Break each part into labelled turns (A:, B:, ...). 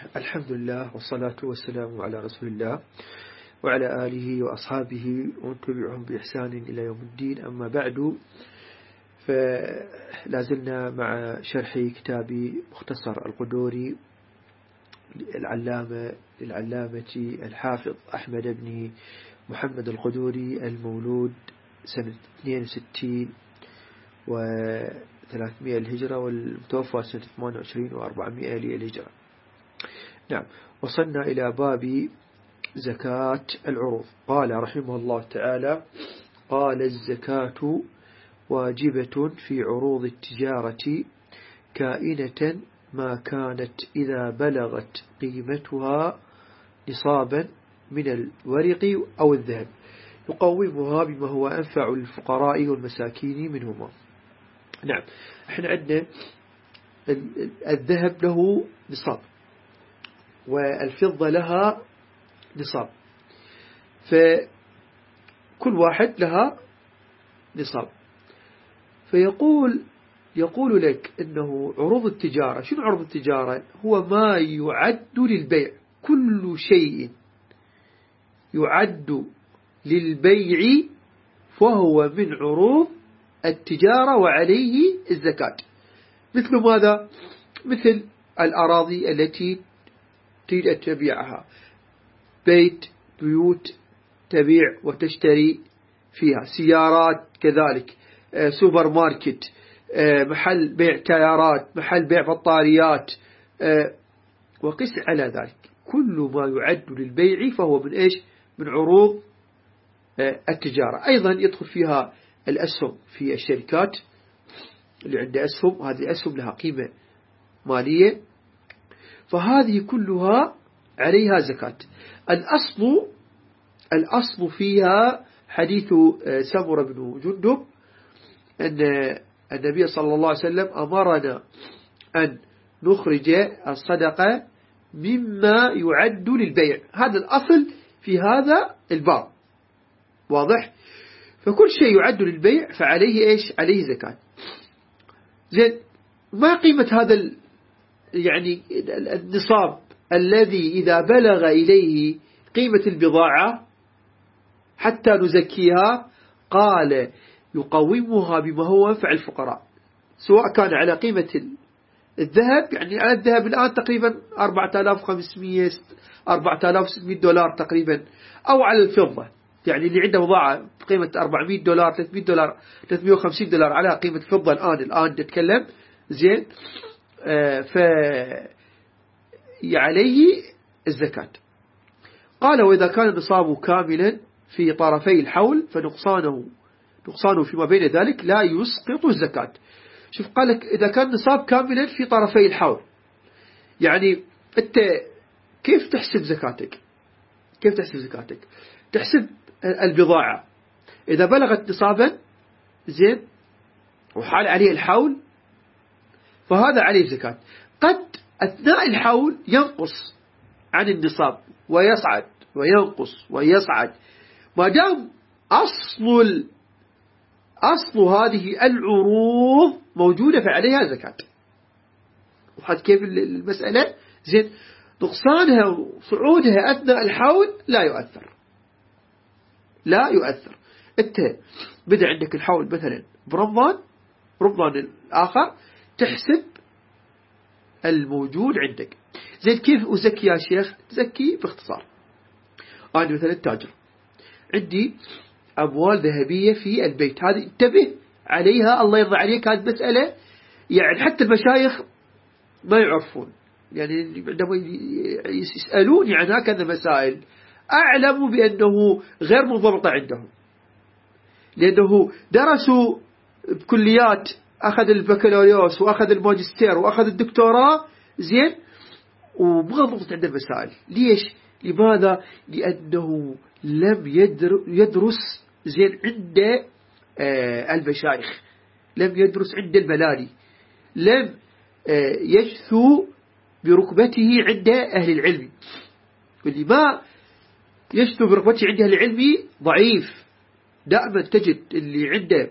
A: الحمد لله والصلاة والسلام على رسول الله وعلى آله وأصحابه ومن تبعهم بإحسان إلى يوم الدين. أما بعد، فلازلنا مع شرح كتاب مختصر القدوري للعلامة الحافظ أحمد بن محمد القدوري، المولود سنة 62 و300 الهجرة، والمتوفى سنة 28 و400 للهجرة. نعم، وصلنا إلى باب زكاة العروض. قال رحمه الله تعالى: قال: الزكاة واجبة في عروض التجارة كائنة ما كانت إذا بلغت قيمتها نصابا من الورق أو الذهب، يقومها بما هو أنفع للفقراء والمساكين منهما. نعم، احنا عندنا الذهب له نصاب والفضة لها نصاب، فكل واحد لها نصاب. يقول لك إنه عروض التجارة. شنو عروض التجارة؟ هو ما يعد للبيع، كل شيء يعد للبيع فهو من عروض التجارة وعليه الزكاة. مثل ماذا؟ مثل الأراضي التي تريد أن تبيعها، بيوت تبيع وتشتري فيها، سيارات كذلك، سوبر ماركت، محل بيع تيارات، محل بيع بطاريات، وقس على ذلك. كل ما يعد للبيع فهو من إيش؟ من عروض التجارة. أيضا يدخل فيها الأسهم في الشركات اللي عندها أسهم، هذه الأسهم لها قيمة مالية، فهذه كلها عليها زكاة. الأصل فيها حديث سمرة بن جندب أن النبي صلى الله عليه وسلم أمرنا أن نخرج الصدقة مما يعد للبيع. هذا الأصل في هذا الباب، واضح؟ فكل شيء يعد للبيع فعليه إيش؟ عليه زكاة. زين، ما قيمة هذا يعني النصاب الذي إذا بلغ إليه قيمة البضاعة حتى نزكيها؟ قال: يقومها بما هو أنفع الفقراء، سواء كان على قيمة الذهب، يعني على الذهب الآن تقريبا 4600 دولار تقريبا، أو على الفضة، يعني اللي عنده بضاعة بقيمة 400 دولار 300 دولار 350 دولار على قيمة الفضة الآن نتكلم. زين، عليه الزكاة. قال: وإذا كان النصاب كاملا في طرفي الحول فنقصانه فيما بين ذلك لا يسقط الزكاة. شوف، قال لك إذا كان النصاب كاملا في طرفي الحول، يعني أنت كيف تحسب زكاتك؟ تحسب البضاعة إذا بلغت نصابا، زين، وحال عليه الحول، فهذا عليه زكاة. قد أثناء الحول ينقص عن النصاب ويصعد وينقص ويصعد، ما دام أصل هذه العروض موجودة فعليها زكاة. وحد كيف المسألة؟ زين، نقصانها وصعودها أثناء الحول لا يؤثر. أنت بدأ عندك الحول مثلا برمضان الآخر، تحسب الموجود عندك. زين، كيف أزكي يا شيخ؟ تزكي باختصار. أنا مثلا تاجر، عندي أموال ذهبية في البيت، هذه انتبه عليها، الله يرضى عليك. هذه مسألة يعني حتى المشايخ ما يعرفون، يعني عندما يسألوني عن هكذا مسائل أعلم بأنه غير منضبطة عندهم، لأنه درسوا بكليات، أخذ البكالوريوس وأخذ الماجستير وأخذ الدكتوراه، زين، وما ضبط عند المسائل. ليش؟ لماذا؟ لأنه لم يدرس زين عند المشايخ، لم يدرس عند الملالي، لم يجثو بركبته عند أهل العلم. واللي ما يجثو بركبته عند أهل العلم ضعيف. دائما تجد اللي عنده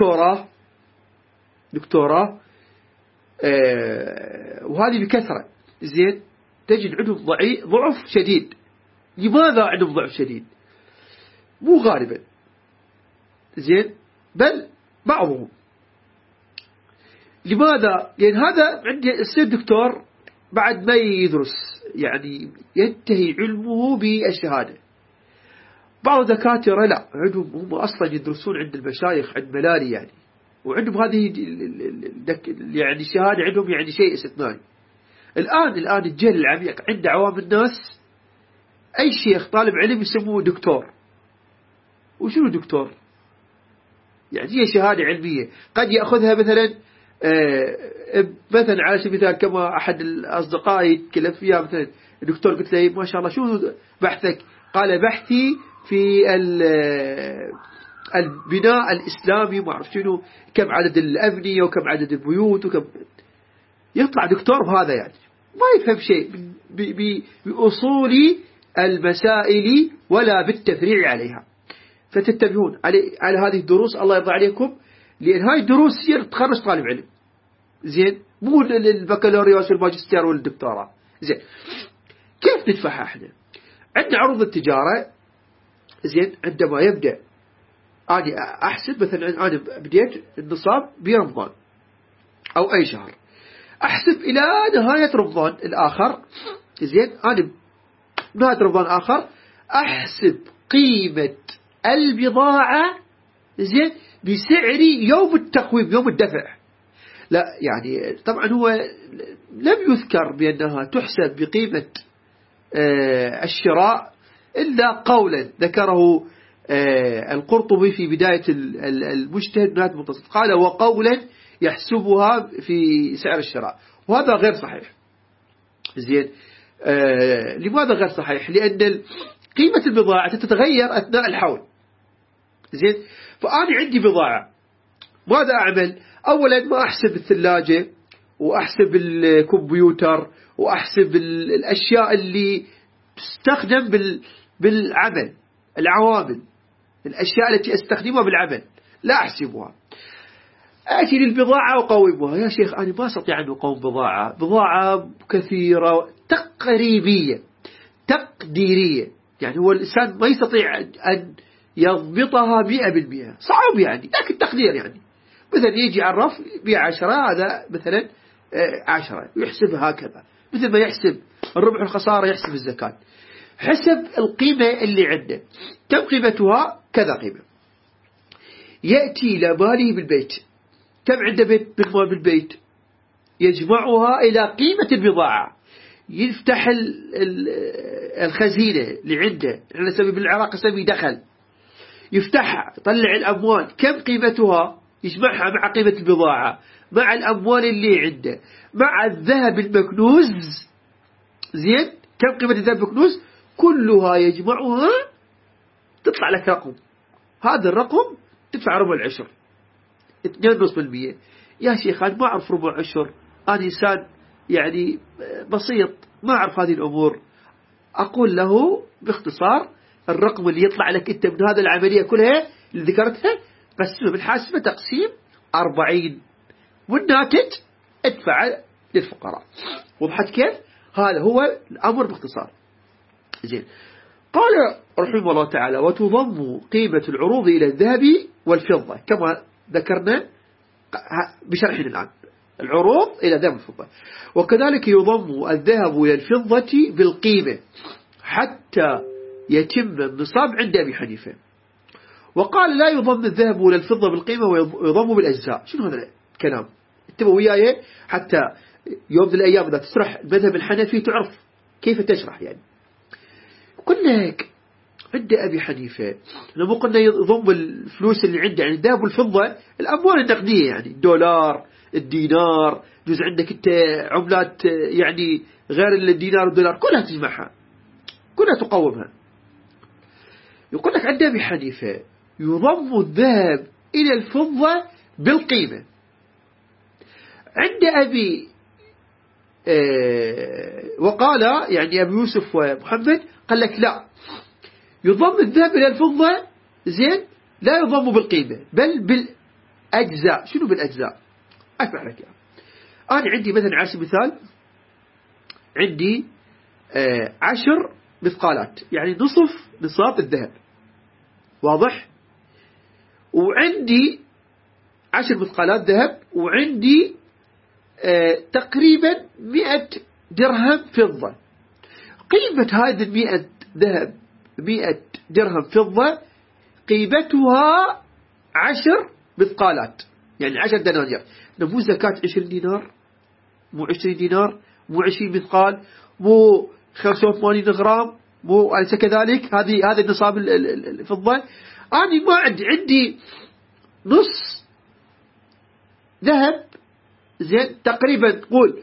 A: دكتوراه وهذه بكثرة، زين تجد عندهم ضعف شديد. لماذا عندهم ضعف شديد؟ مو غالبا، زين، بل بعضهم. لماذا؟ لأن هذا عندي يصير دكتور بعد ما يدرس، يعني ينتهي علمه بالشهادة. بعض الدكاترة لا، عندهم هم أصلا يدرسون عند المشايخ، عند ملالي يعني، وعندهم هذه يعني الشهادة عندهم يعني شيء استثنائي. الآن الجهل العميق عند عوام الناس، أي شيخ طالب علم يسموه دكتور. وشنو دكتور؟ يعني هي شهادة علمية قد يأخذها مثلا مثلا على سبيل المثال، كما أحد الأصدقاء يتكلم فيها، مثلا الدكتور قلت له ما شاء الله شو بحثك؟ قال بحثي في البناء الإسلامي، ما أعرف شنو، كم عدد الأبنية وكم عدد البيوت وكم. يطلع دكتور بهذا، يعني ما يفهم شيء بأصول المسائل ولا بالتفريع عليها. فتتبعون على هذه الدروس، الله يرضى عليكم، لأن هاي الدروس هي تخرج طالب علم، زين، مو البكالوريوس والماجستير والدكتوراه. زين، كيف ندفعها احنا؟ عندنا عروض التجارة، زين، عندما يبدأ أنا أحسب مثلا أنا بديت النصاب برمضان أو أي شهر، أحسب إلى نهاية رمضان الآخر، زين، أنا نهاية رمضان آخر أحسب قيمة البضاعة، زين، بسعر يوم التقويم، يوم الدفع. لا يعني طبعا هو لم يذكر بأنها تحسب بقيمة الشراء إلا قولا ذكره القرطبي في بداية المجتهد نهاية المنتصف، قال وقولا يحسبها في سعر الشراء، وهذا غير صحيح. زين، لماذا غير صحيح؟ لأن قيمة البضاعة تتغير أثناء الحول. زين، فأنا عندي بضاعة، ماذا أعمل؟ أولا ما أحسب الثلاجة وأحسب الكمبيوتر وأحسب الأشياء اللي تستخدم بالعمل، العوامل، الأشياء التي أستخدمها بالعمل لا أحسبها. أتي للبضاعة وقومها. يا شيخ أنا ما أستطيع أن أقوم بضاعة كثيرة تقديرية، يعني هو الإنسان ما يستطيع أن يضبطها 100%، صعب يعني، لكن تقدير يعني، مثلا يجي على الرف بيع 10، هذا مثلا 10 يحسبها هكذا، مثل ما يحسب الربح والخسارة يحسب الزكاة، حسب القيمة اللي عنده، كم قيمتها؟ كذا قيمة. يأتي إلى ماله بالبيت، كم عنده بالمال بالبيت؟ يجمعها إلى قيمة البضاعة، يفتح الخزينة اللي عنده، احنا نسميه بالعراق نسميه دخل، يفتحها، يطلع الأموال، كم قيمتها؟ يجمعها مع قيمة البضاعة، مع الأموال اللي عنده، مع الذهب المكنوز، زين، كم قيمة الذهب المكنوز؟ كلها يجمعها، تطلع لك رقم، هذا الرقم تدفع ربع العشر، 2.5%. يا شيخ أنا ما أعرف ربع عشر، أنا إنسان يعني بسيط ما أعرف هذه الأمور. أقول له باختصار الرقم اللي يطلع لك أنت من هذا العملية كلها اللي ذكرتها قسمه بالحاسبة تقسيم 40، والناتج ادفع للفقراء. وضحت كيف؟ هذا هو الأمر باختصار. زين، قال رحمه الله تعالى وتضم قيمة العروض إلى الذهب والفضة كما ذكرنا بشرحنا الآن، العروض إلى الذهب والفضة، وكذلك يضم الذهب إلى الفضة بالقيمة حتى يتم النصاب عند أبي حنيفة. وقال لا يضم الذهب إلى الفضة بالقيمة ويضم بالأجزاء. شنو هذا الكلام؟ انتبهوا وياي حتى يوم من الأيام إذا تشرح المذهب الحنفي تعرف كيف تشرح. يعني قلنا لك عند أبي حنيفة لما قلنا يضم الفلوس اللي عنده، يعني الذهب والفضة الأموال النقدية، يعني الدولار، الدينار، جزء عندك انت عملات يعني غير الدينار والدولار، كلها تجمعها، كلها تقومها. يقول لك عند أبي حنيفة يضم الذهب إلى الفضة بالقيمة. عند أبي وقال يعني أبي يوسف ومحمد قال لك لا، يضم الذهب إلى الفضة، زين، لا يضم بالقيمة بل بالأجزاء. شنو بالأجزاء؟ أشرح لك يعني. أنا عندي مثلا على سبيل المثال عندي 10 مثقالات، يعني نصف نصاب الذهب، واضح؟ وعندي 10 مثقالات ذهب، وعندي تقريبا 100 درهم فضة. قيمة هذه 100 ذهب 100 درهم فضة قيمتها 10 مثقالات، يعني 10 دنانير. مو زكاة 20 دينار، مو 20 دينار، مو 20 مثقال، مو 85 غرام، مو أليس كذلك؟ هذا النصاب الفضة. أنا ما عندي نص ذهب، زين، تقريبا قول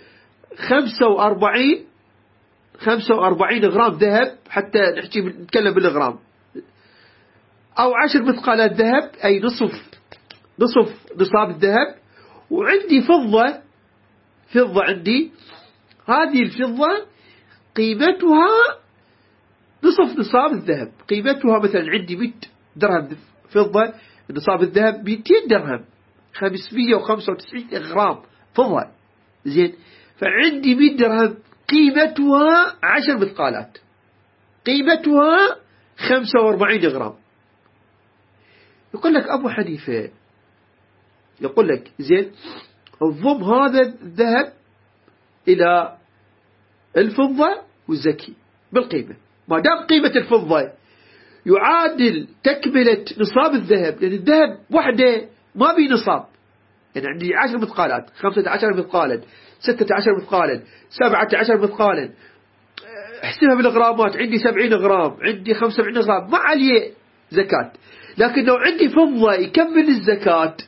A: 45 غرام ذهب، حتى نتكلم بالغرام، أو 10 مثقالات ذهب، أي نصف نصاب الذهب. وعندي فضة عندي، هذه الفضة قيمتها نصف نصاب الذهب، قيمتها مثلا عندي 100 درهم فضة، نصاب الذهب 200 درهم، 595 غرام فضة، زين. فعندي 100 درهم قيمتها 10 مثقالات، قيمتها 45 غرام. يقول لك أبو حنيفة، يقول لك زين، انضم هذا الذهب إلى الفضة والزكي بالقيمة، ما دام قيمة الفضة يعادل تكملة نصاب الذهب، لأن الذهب وحده ما بي نصاب، يعني عندي 10 مثقالات، 15 مثقالا، 16 مثقالا، 17 مثقالا، احسبها بالغرامات، عندي 70 غرام، عندي 75 غرام، ما عليه زكاة. لكن لو عندي فضة يكمل الزكاة،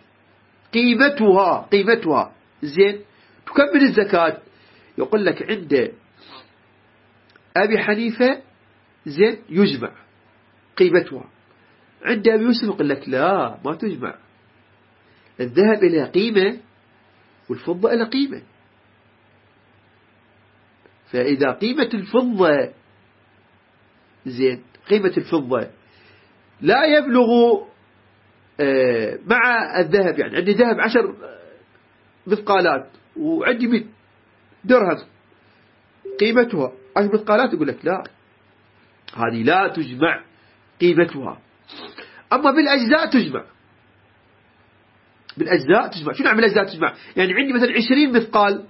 A: قيمتها زين تكمل الزكاة. يقول لك عند أبي حنيفة زين يجمع قيمتها، عند أبي يوسف يقول لك لا، ما تجمع، الذهب إلى قيمة والفضة إلى قيمة. فإذا قيمة الفضة زين، قيمة الفضة لا يبلغ مع الذهب، يعني عندي ذهب 10 مثقالات وعندي 100 درهم قيمتها 10 مثقالات، يقول لك لا، هذه لا تجمع قيمتها. أما بالأجزاء تجمع، بالأجزاء تجمع. شو نعمل أجزاء تجمع؟ يعني عندي مثلا 20 مثقال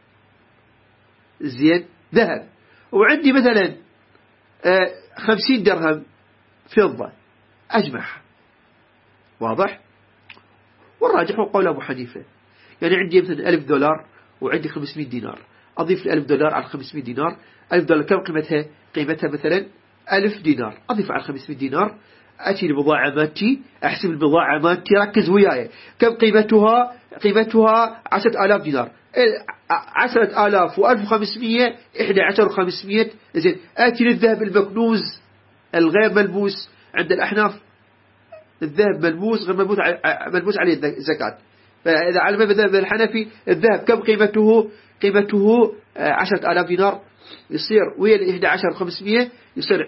A: زين ذهب، وعندي مثلا 50 درهم فضة، أجمعها، واضح؟ والراجح هو قول أبو حنيفة، يعني عندي مثلا 1000 دولار وعندي 500 دينار، أضيف 1000 دولار على 500 دينار. 1000 دولار كم قيمتها؟ قيمتها مثلا 1000 دينار، أضيف على 500 دينار، أتي البضاعة مالتي، أحسب البضاعة مالتي، ركز وياي، كم قيمتها؟ قيمتها 10,000 دينار، 10,000 و1500 11,500. زين، أتي للذهب المكنوز الغير ملبوس، عند الأحناف الذهب ملبوس غير ملبوس عليه الزكاة. فإذا على المذهب الحنفي الذهب كم قيمته؟ قيمته 10,000 دينار، يصير ويا 11,500 يصير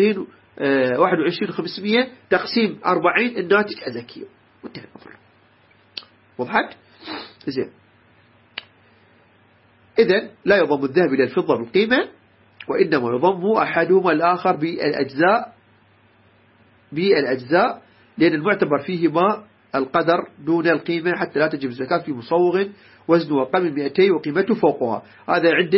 A: 21,500 تقسيم 40، الناتج أزكية، وانتهى الأمر. وضحت؟ زين، إذن لا يضم الذهب إلى الفضة بالقيمة، وإنما يضم أحدهما الآخر بالأجزاء، لأن المعتبر فيهما القدر دون القيمة، حتى لا تجب الزكاة في مصوغ وزنه أقل من 200 وقيمته فوقها. هذا عند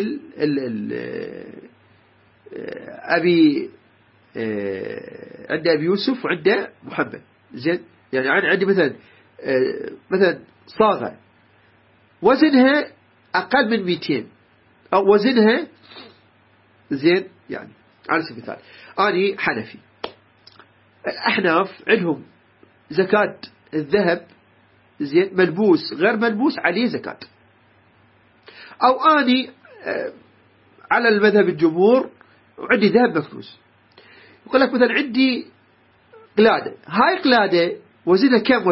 A: عند أبي يوسف وعند محمد. زين، يعني عندي مثلا صاغة وزنها أقل من 200 أو وزنها زين، يعني على سبيل المثال أنا حنفي، الأحناف عندهم زكاة الذهب زين ملبوس غير ملبوس عليه زكاة، أو أني على المذهب الجمهور وعندي ذهب مكنوز. يقول لك مثلا عندي قلادة، هاي قلادة وزنها كم؟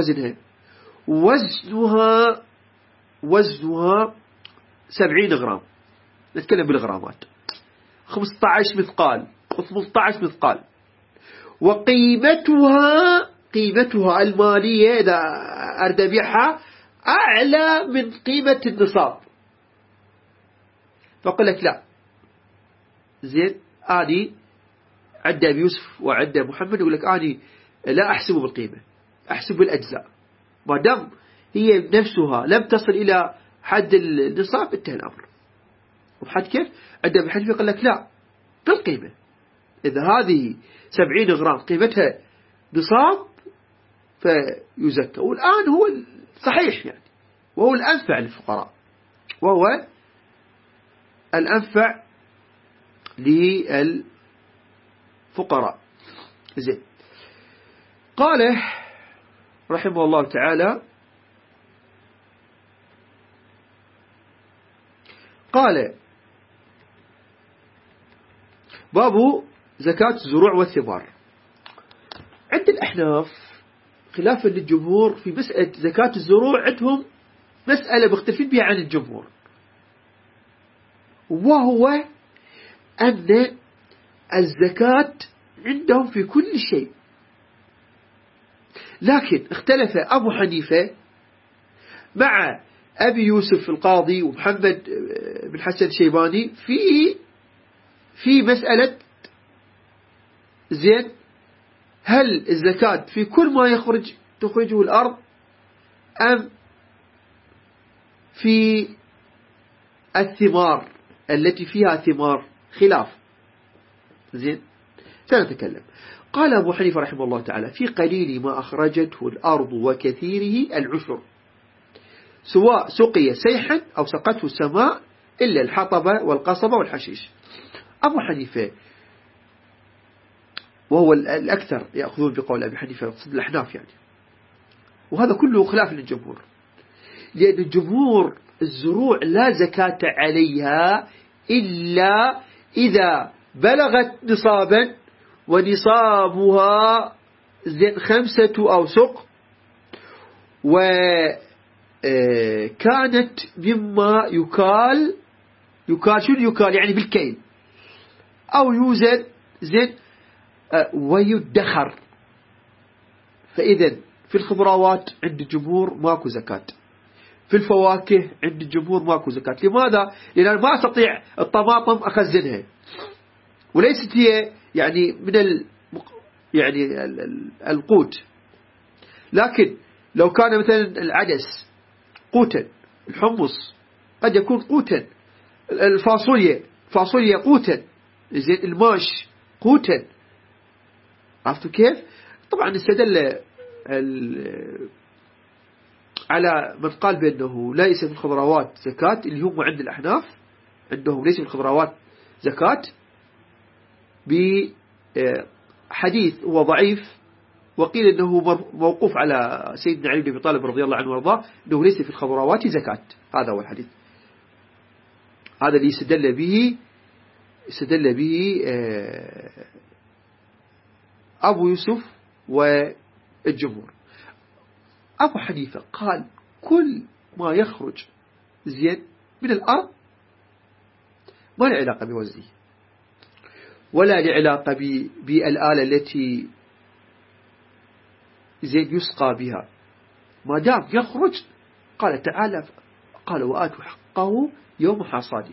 A: وزنها 70 غرام، نتكلم بالغرامات، 15 مثقال و18 مثقال، وقيمتها المالية إذا أريد أبيعها أعلى من قيمة النصاب. فقل لك لا، زين أني عند أبي يوسف وعند محمد يقول لك أني لا أحسبه بالقيمة، أحسب بالأجزاء، ما دام هي نفسها لم تصل إلى حد النصاب انتهى الأمر. وبحد كيف عند أبي حنيفة يقول لك لا بالقيمة، إذا هذه 70 غرام قيمتها نصاب فيزكى. والآن هو صحيح يعني، وهو الأنفع للفقراء، وهو الأنفع للفقراء. زين. قال رحمه الله تعالى، قال باب زكاة الزروع والثمار. عند الأحناف خلافا للجمهور في مسألة زكاة الزروع، عندهم مسألة مختلفين بها عن الجمهور، وهو أن الزكاة عندهم في كل شيء، لكن اختلف أبو حنيفة مع أبي يوسف القاضي ومحمد بن حسن الشيباني في مسألة زين هل الزكاة في كل ما تخرجه الأرض أم في الثمار التي فيها ثمار، خلاف. زين سنتكلم. قال أبو حنيفة رحمه الله تعالى في قليل ما أخرجته الأرض وكثيره العشر، سواء سقي سيحا أو سقته السماء إلا الحطب والقصب والحشيش. أبو حنيفة وهو الأكثر يأخذون بقول أبي حنيفة يقصد الأحناف يعني، وهذا كله خلاف للجمهور، لأن الجمهور الزروع لا زكاة عليها إلا إذا بلغت نصابا، ونصابها 5 أوسق، وكانت مما يكال شنو يكال يعني بالكيل، أو يوزن زين ويدخر. فإذا في الخضروات عند الجمهور ماكو زكاة، في الفواكه عند الجمهور ماكو زكاة. لماذا؟ لأن ما أستطيع الطماطم أخزنها، وليست هي يعني من يعني القوت، لكن لو كان مثلا العدس قوتا، الحمص قد يكون قوتا، الفاصوليا قوتا، زين الماش قوتا. عرفتوا كيف؟ طبعا استدل على من قال بأنه ليس من الخضروات زكاة، اللي هم عند الأحناف عندهم ليس من الخضروات زكاة، بحديث هو ضعيف، وقيل أنه موقوف على سيدنا علي بن أبي طالب رضي الله عنه وارضاه، أنه ليس في الخضروات زكاة. هذا هو الحديث، هذا اللي استدل به أبو يوسف والجمهور. أبو حنيفة قال كل ما يخرج زين من الأرض ما له علاقة بوزنه، ولا له علاقة بالآلة التي زين يسقى بها، ما دام يخرج. قال تعالى قال وآتوا حقه يوم حصاده،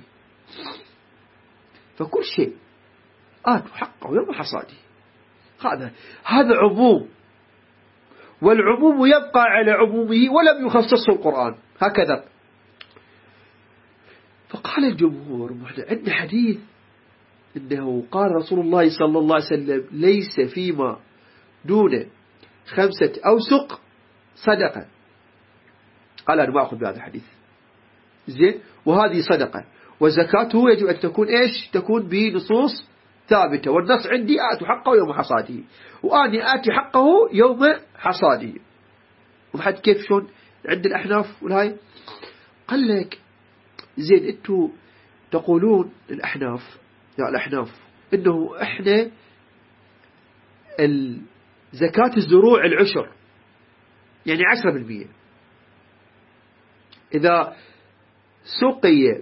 A: فكل شيء آتوا حقه يوم حصاده. هذا عموم، والعموم يبقى على عمومه ولم يخصصه القرآن هكذا. فقال الجمهور عندنا حديث إنه قال رسول الله صلى الله عليه وسلم ليس فيما دون 5 أوسق صدقة. قال أنا ما أخذ بهذا الحديث، زين، وهذه صدقة، وزكاته يجب أن تكون إيش؟ تكون بنصوص ثابتة، والنص عندي آتوا حقه يوم حصاده، وآني آتي حقه يوم حصاده. وبحد كيف شون عند الأحناف والهاي؟ قال لك زين أنتوا تقولون الأحناف إنه إحنا زكاة الزروع العشر يعني 10%، إذا سقي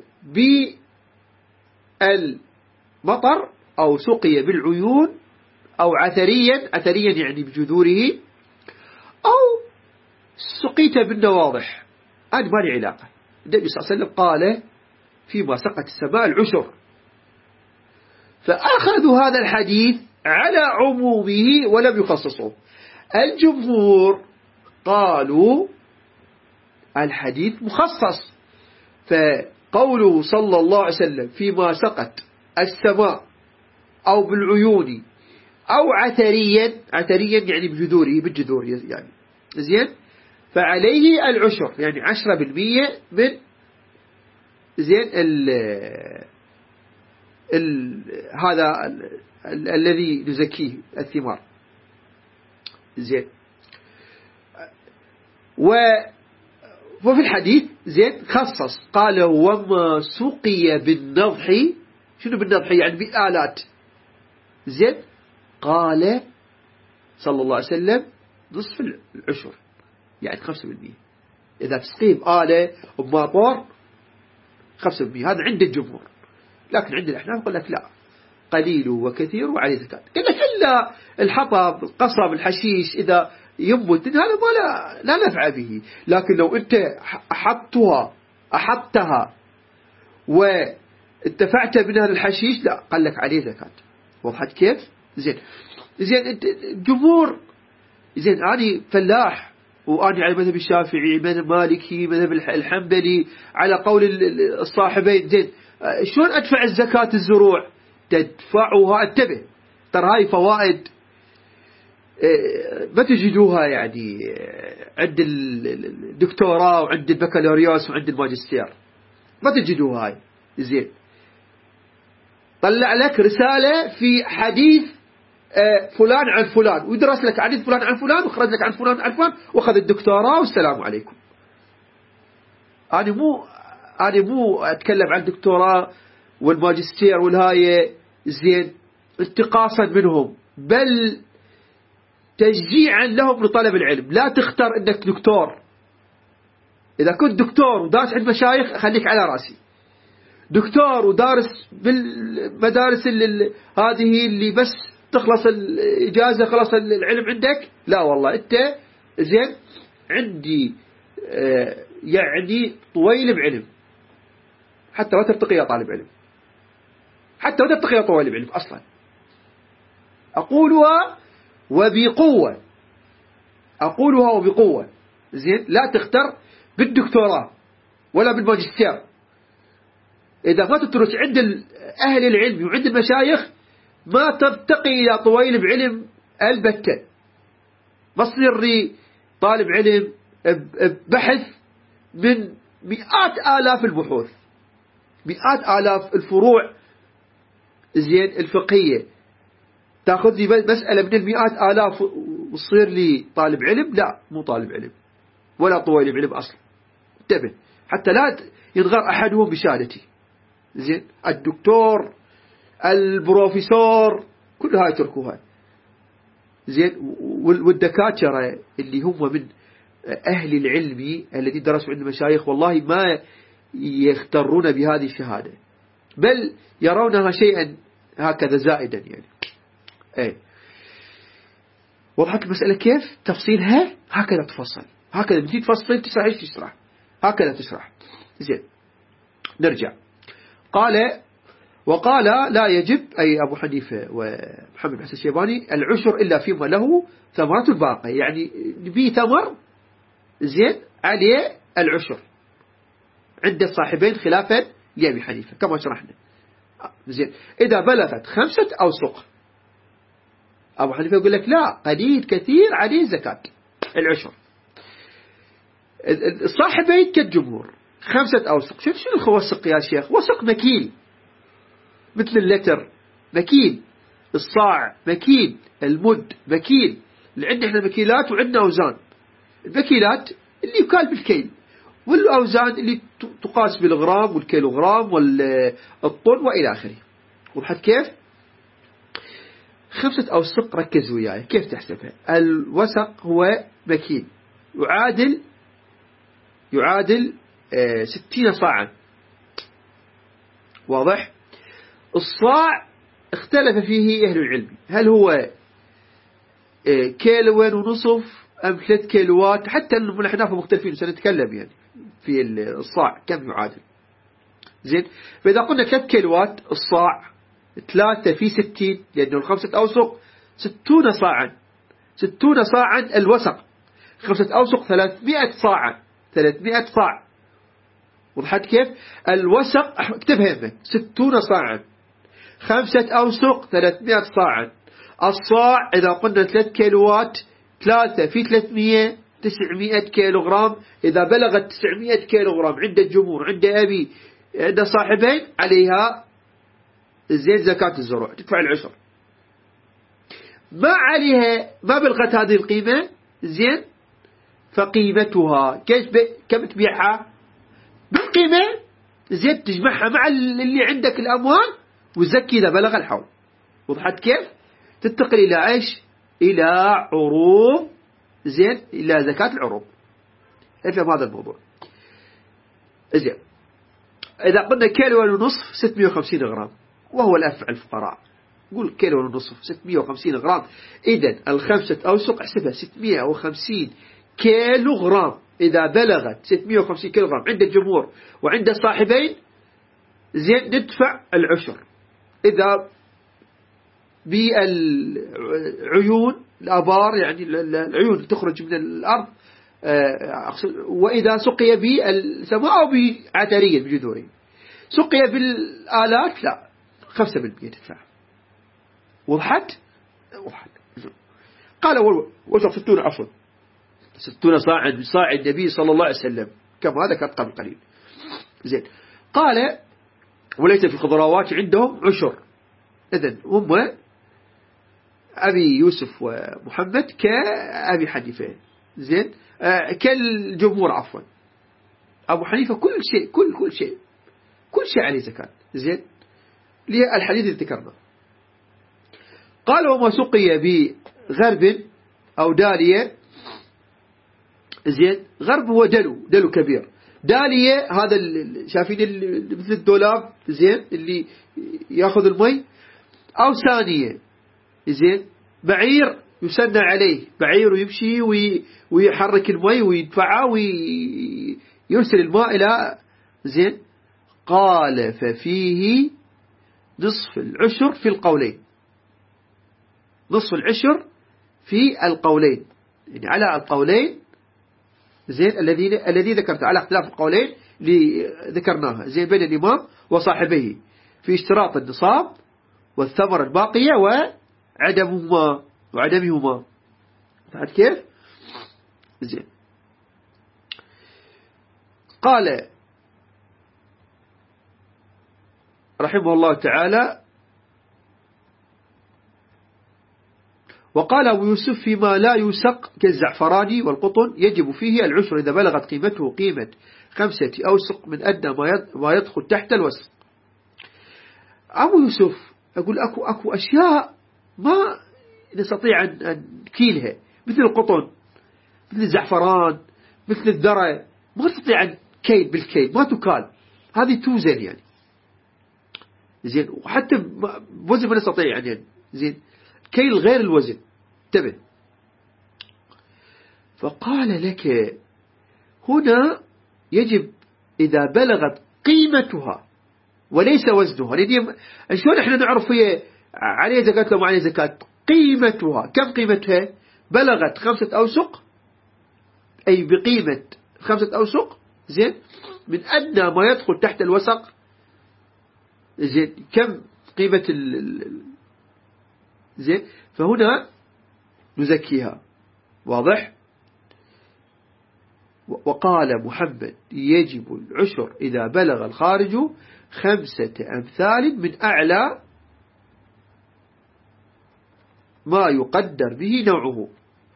A: بالمطر أو سقي بالعيون أو عثريا يعني بجذوره، أو سقيت بالنواضح، هذا ما له علاقة. النبي صلى الله عليه وسلم قال فيما سقت السماء العشر، فأخذوا هذا الحديث على عمومه ولم يخصصوه. الجمهور قالوا الحديث مخصص، فقوله صلى الله عليه وسلم فيما سقت السماء أو بالعيون أو عثريا يعني بجذوره بالجذور يعني زين، فعليه العشر يعني 10% من زين هذا الذي نزكيه الثمار زين. وفي الحديث زين خصص قال وما سقي بالنضح، شنو بالنضح يعني بآلات زين، قال صلى الله عليه وسلم نصف العشر يعني 5%. إذا تسقيه بآلة وبماطور 5%، هذا عند الجمهور. لكن عند الأحناف يقول لك لا، قليل وكثير وعليه زكاة. قال لك إلا الحطب القصب الحشيش إذا ينبت هذا ما لا نفع به، لكن لو أنت أحطتها واتفعت منها الحشيش لا، قال لك عليه زكاة. وضحت كيف؟ زين الجمهور زين. أنا فلاح وأنا على مذهب الشافعي، مذهب المالكي، مذهب الحنبلي، على قول الصاحبين زين، شلون أدفع الزكاة الزروع؟ تدفعها، انتبه ترى هاي فوائد ما تجدوها يعني عند الدكتوراه وعند البكالوريوس وعند الماجستير، ما تجدوها هاي زين. طلع لك رسالة في حديث فلان عن فلان، ويدرس لك حديث فلان عن فلان، وخرج لك عن فلان عن فلان، واخذ الدكتوراه والسلام عليكم. أنا مو أتكلم عن الدكتوراه والماجستير والهاية زين انتقاصا منهم، بل تشجيعا لهم لطلب العلم. لا تختار انك دكتور، اذا كنت دكتور ودارس عند مشايخ خليك على راسي. دكتور ودارس بالمدارس هذه اللي بس تخلص الإجازة خلاص العلم عندك، لا والله انت زين عندي يعني طويل بعلم، حتى لا ترتقي يا طالب علم، حتى لا ترتقي يا طالب علم أصلا. أقولها وبقوة زين. لا تختار بالدكتوراه ولا بالماجستير. إذا ما تدرس عند أهل العلم وعند المشايخ ما ترتقي إلى طويل بعلم البتة. ما تصير طالب علم بحث من مئات آلاف البحوث، مئات آلاف الفروع زين الفقهية، تأخذ لي مسألة من المئات آلاف وتصير لي طالب علم؟ لا، مو طالب علم ولا طويل علم أصلا. انتبه حتى لا ينغر أحدهم بشهادتي زين. الدكتور البروفيسور كل هاي تركوها زين. والدكاترة اللي هم من أهل العلم الذي درسوا عند المشايخ والله ما يخترون بهذه الشهادة، بل يرونها شيئا هكذا زائدا يعني. ايه وضحت المسألة كيف تفصيلها؟ هكذا تفصل، هكذا بتجي تفصل تشرح ايش تشرح، هكذا تشرح زين. نرجع. وقال لا يجب أي أبو حنيفة ومحمد حسن الشيباني العشر إلا فيما له ثمرة الباقي، يعني نبي ثمر زين عليه العشر عند الصاحبين خلافا لأبي حنيفة كما شرحنا زين. إذا بلغت 5 أوسق أبو حنيفة يقول لك لا، قليل كثير عليه زكاة العشر. الصاحبين كالجمهور 5 أوسق. شنو الوسق يا شيخ؟ وسق مكيل، مثل اللتر مكيل، الصاع مكيل، المد مكيل. اللي عندنا احنا مكيلات وعندنا أوزان. المكيلات اللي يقال بالكيل، والأوزان اللي تقاس بالغرام والكيلوغرام والطن وإلى آخره. وضحت كيف؟ 5 أوسق ركزوا وياي كيف تحسبها. الوسق هو مكيل يعادل 60 صاعا. واضح؟ الصاع اختلف فيه أهل العلم، هل هو كيلوين ونصف أم 3 كيلوات؟ حتى الأحناف مختلفين، سنتكلم يعني في الصاع كم يعادل زين. فإذا قلنا 3 كيلوات الصاع 3 في 60 لأنه الخمسة أوسق 60 صاعا، 60 صاعا الوسق، 5 أوسق 300 صاعا، 300 صاع. وضحت كيف؟ الوسق اكتبها يمك 60 صاعا، 5 أوسق 300 صاعا. الصاع إذا قلنا 3 كيلوات، 3 في 300 900 كيلوغرام. إذا بلغت 900 كيلوغرام عند الجمهور، عند أبي، عند صاحبين، عليها زين زكاة الزروع، تدفع العشر. ما عليها، ما بلغت هذه القيمة زين، فقيمتها كم تبيعها؟ بالقيمة زين، تجمعها مع اللي عندك الأموال وزكي إذا بلغ الحول. وضحت كيف؟ تنتقل إلى إيش؟ إلى عروض زين، إلى زكاة العروض. افهم هذا الموضوع زين. إذا قلنا كيلو ونصف 650 غرام، وهو الأنفع الفقراء، قول كيلو ونصف 650 غرام. إذن الخمسة أوسق احسبها 650 كيلو غرام. إذا بلغت 650 كيلو غرام عند الجمهور وعند الصاحبين زين، ندفع العشر. إذا بالعيون الآبار، يعني العيون اللي تخرج من الأرض، وإذا سقي بالسماء أو بعترية بجذورين. سقي بالآلات لا، 5% تدفع. وضحت؟ قال وصل 60 عفوا 60 صاعا من صاع النبي صلى الله عليه وسلم كما ذكرت قبل قليل. زين. قال وليس في الخضروات عندهم عشر. إذن هم أبي يوسف ومحمد كأبي حنيفة زين، كالجمهور عفوا. أبو حنيفة كل شيء عليه زكاة زين، للحديث اللي ذكرنا. قال وما سقي بغرب أو دالية زين. غرب هو دلو كبير. دالية هذا شايفين مثل الدولاب زين، اللي ياخذ المي. أو ثانية زين، بعير يسنى عليه، بعير ويمشي ويحرك المي ويدفعه ويرسل الماء إلى زين. قال ففيه نصف العشر في القولين، نصف العشر في القولين، يعني على القولين زين الذي ذكرته، على اختلاف القولين اللي ذكرناها زين بين الإمام وصاحبه في اشتراط النصاب والثمرة الباقية وعدمهما. فهمت كيف؟ زين. قال رحمه الله تعالى وقال أبو يوسف فيما لا يسق كالزعفران والقطن يجب فيه العشر إذا بلغت قيمته قيمة 5 أوسق من أدنى ما يدخل تحت الوسق. أبو يوسف أقول أكو أشياء ما نستطيع أن نكيلها، مثل القطن، مثل الزعفران، مثل الذرة، ما تستطيع أن كيل بالكيل، ما تكال، هذه توزن يعني زين. وحتى بوزن ما نستطيع يعني زين، كيل غير الوزن. انتبه. فقال لك هنا يجب إذا بلغت قيمتها وليس وزنها، لأن شلون احنا نعرف هي عليه زكاة لو ما عليه زكاة؟ قيمتها. كم قيمتها؟ بلغت 5 أوسق، أي بقيمة 5 أوسق زين، من أدنى ما يدخل تحت الوسق زين. كم قيمة زين؟ فهنا نزكيها. واضح؟ وقال محمد يجب العشر إذا بلغ الخارج 5 أمثال من أعلى ما يقدر به نوعه.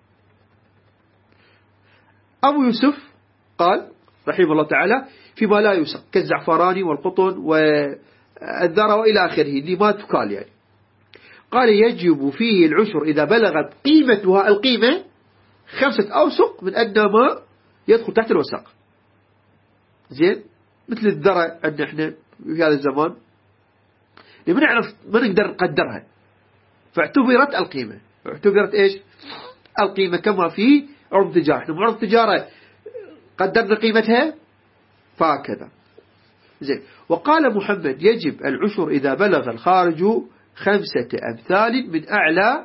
A: أبو يوسف قال رحمه الله تعالى فيما لا يسق كالزعفران والقطن والذرة وإلى آخره اللي ما تكال يعني. قال يجب فيه العشر إذا بلغت قيمتها، القيمة 5 أوسق من أدنى ما يدخل تحت الوسق زين. مثل الذرة عندنا احنا في هذا الزمان ما نعرف، ما نقدر نقدرها، فاعتبرت القيمة، اعتبرت ايش؟ القيمة كما في عرض تجارة. احنا عرض تجارة قدرنا قيمتها فهكذا زين. وقال محمد يجب العشر إذا بلغ الخارج 5 أمثال من أعلى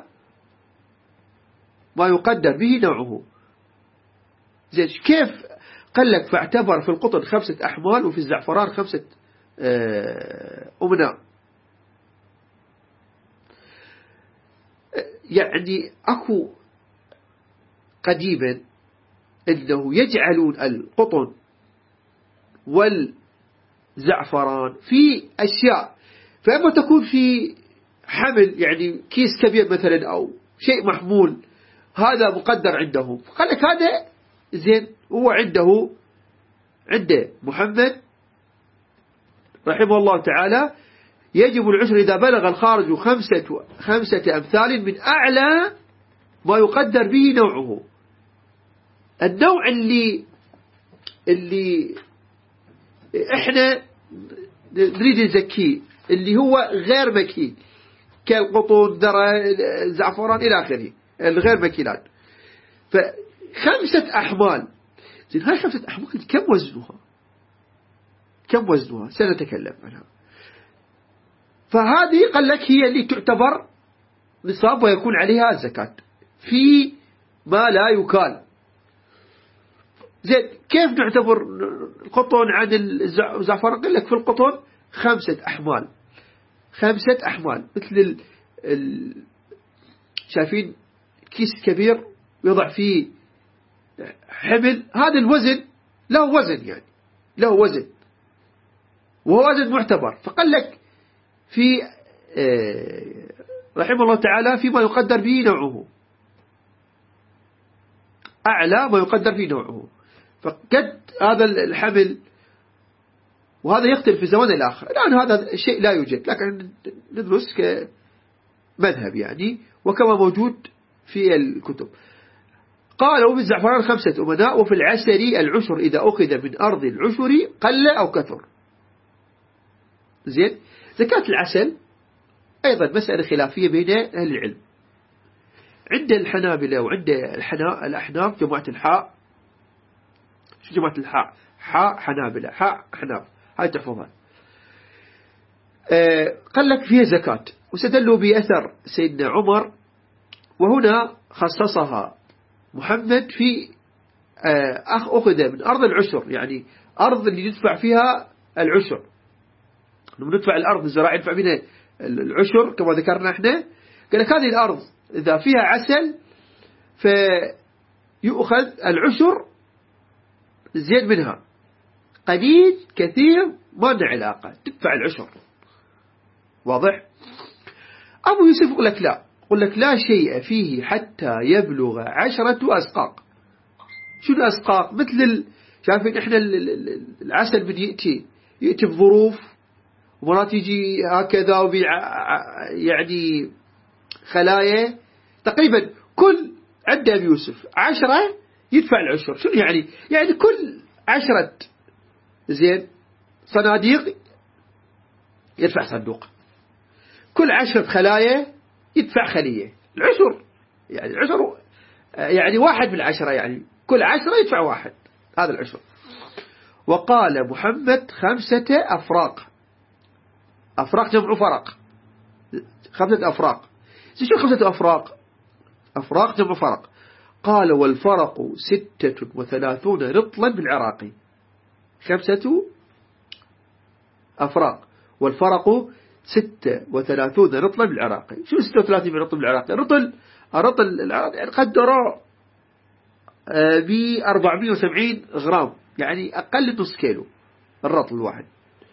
A: ما يقدر به نوعه. زين. كيف قال لك فاعتبر في القطن 5 أحمال وفي الزعفران 5 أمناء. يعني أكو قديما أنه يجعلون القطن والزعفران في أشياء، فأما تكون في حمل يعني كيس كبير مثلا أو شيء محمول هذا مقدر عندهم، قال لك هذا زين. هو عنده محمد رحمه الله تعالى يجب العشر إذا بلغ الخارج 5 أمثال من أعلى ما يقدر به نوعه. النوع اللي احنا نريد نزكيه اللي هو غير مكيل كالقطن ذرة زعفران إلى آخره الغير مكيلات. ف5 أحمال. زين. هاي 5 أحمال كم وزنها سنتكلم عنها. فهذه قال لك هي اللي تعتبر نصاب ويكون عليها الزكاة في ما لا يكال. زين. كيف نعتبر القطن عن الزعفران؟ قال لك في القطن 5 أحمال. 5 أحمال مثل شايفين كيس كبير يضع فيه حمل، هذا الوزن له وزن، يعني له وزن وهو وزن معتبر. فقال لك في رحمه الله تعالى فيما يقدر به نوعه، أعلى ما يقدر به نوعه. فقد هذا الحمل، وهذا يختلف في زمان الآخر. الآن هذا الشيء لا يوجد، لكن ندرس كمذهب يعني وكما موجود في الكتب. قال وبالزعفران 5 أمناء وفي العسر العشر إذا أخذ من أرض العشر قل أو كثر. زين. زكاة العسل أيضا مسألة خلافية بين أهل العلم. عند الحنابلة وعند الأحناف جماعة الحاء. شو جماعة الحاء؟ حاء حنابلة، حاء أحناف، هاي تحفظها. قال لك فيها زكاة، وستدلوا بأثر سيدنا عمر، وهنا خصصها محمد في أخذ من أرض العشر، يعني أرض اللي ندفع فيها العشر. لما ندفع الأرض الزراعية ندفع فيها العشر كما ذكرنا احنا. قال لك هذه الأرض إذا فيها عسل فيؤخذ العشر زيد منها، قليل كثير ما له علاقة، تدفع العشر. واضح؟ أبو يوسف يقول لك لا، يقول لك لا شيء فيه حتى يبلغ 10 أسقاق. شو الأسقاق؟ مثل شايفين إحنا العسل بدي يأتي بظروف، ومرات يجي هكذا يعني خلايا. تقريبا كل عند أبي يوسف 10 يدفع العشر. شنو يعني؟ يعني كل 10 زين صناديق يدفع صندوق، كل 10 خلايا يدفع خلية. العشر يعني العشر يعني 1 من 10، يعني كل 10 يدفع 1، هذا العشر. وقال محمد 5 أفراق. أفراق جمع فرق، 5 أفراق. شو 5 أفراق؟ أفراق جمع فرق. قال والفرق 36 رطلا بالعراقي. 5 أفراق والفرق 36 رطلا بالعراقي. شو 36 رطل بالعراقي؟ الرطل العراقي يعني قدره ب 470 غرام، يعني أقل نص كيلو الرطل الواحد.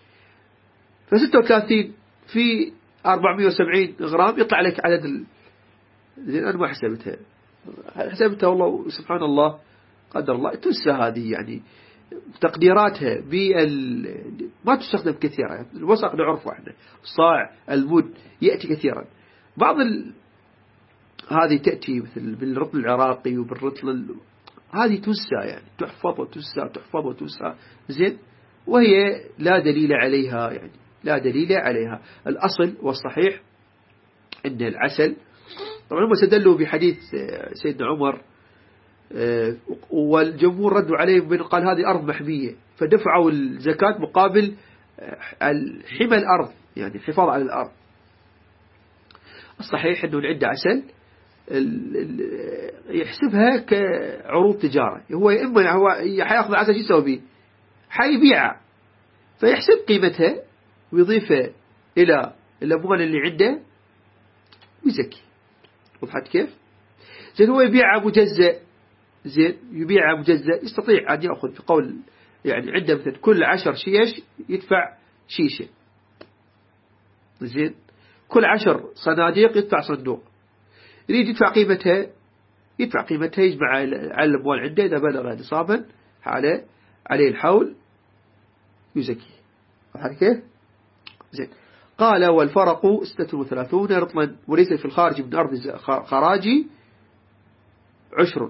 A: ف36 في 470 غرام يطلع لك عدد زين. أنا ما حسبتها والله سبحان الله قدر الله تنسى هذه، يعني تقديراتها ما تستخدم كثيرا. يعني الوسق نعرفه احنا، الصاع المد يأتي كثيرا. بعض هذه تأتي مثل بالرطل العراقي وبالرطل هذه تنسى، يعني تحفظ وتنسى زين، وهي لا دليل عليها، يعني لا دليل عليها. الأصل والصحيح أن العسل طبعا هم استدلوا بحديث سيدنا عمر، والجمهور ردوا عليه قال هذه أرض محمية، فدفعوا الزكاة مقابل حمى الأرض، يعني الحفاظ على الأرض. الصحيح أنه العدة عسل يحسبها كعروض تجارة، هو إما هو حيأخذ عسل يسوي به، حيبيعها، فيحسب قيمتها ويضيفها إلى الأموال اللي عنده ويزكي. وضحت كيف؟ زين هو يبيعها مجزأ، زين يبيعها مجزأ، يستطيع أن يأخذ في قول يعني عنده مثل كل 10 شيش يدفع شيشة، زين كل 10 صناديق يدفع صندوق، يريد يدفع قيمتها، يدفع قيمتها، يجمع على الأموال عنده، إذا بلغ نصابا عليه الحول يزكي. وضحت كيف؟ زين. قال والفرق 36 رطلا، وليس في الخارج من أرض خراجي عشر.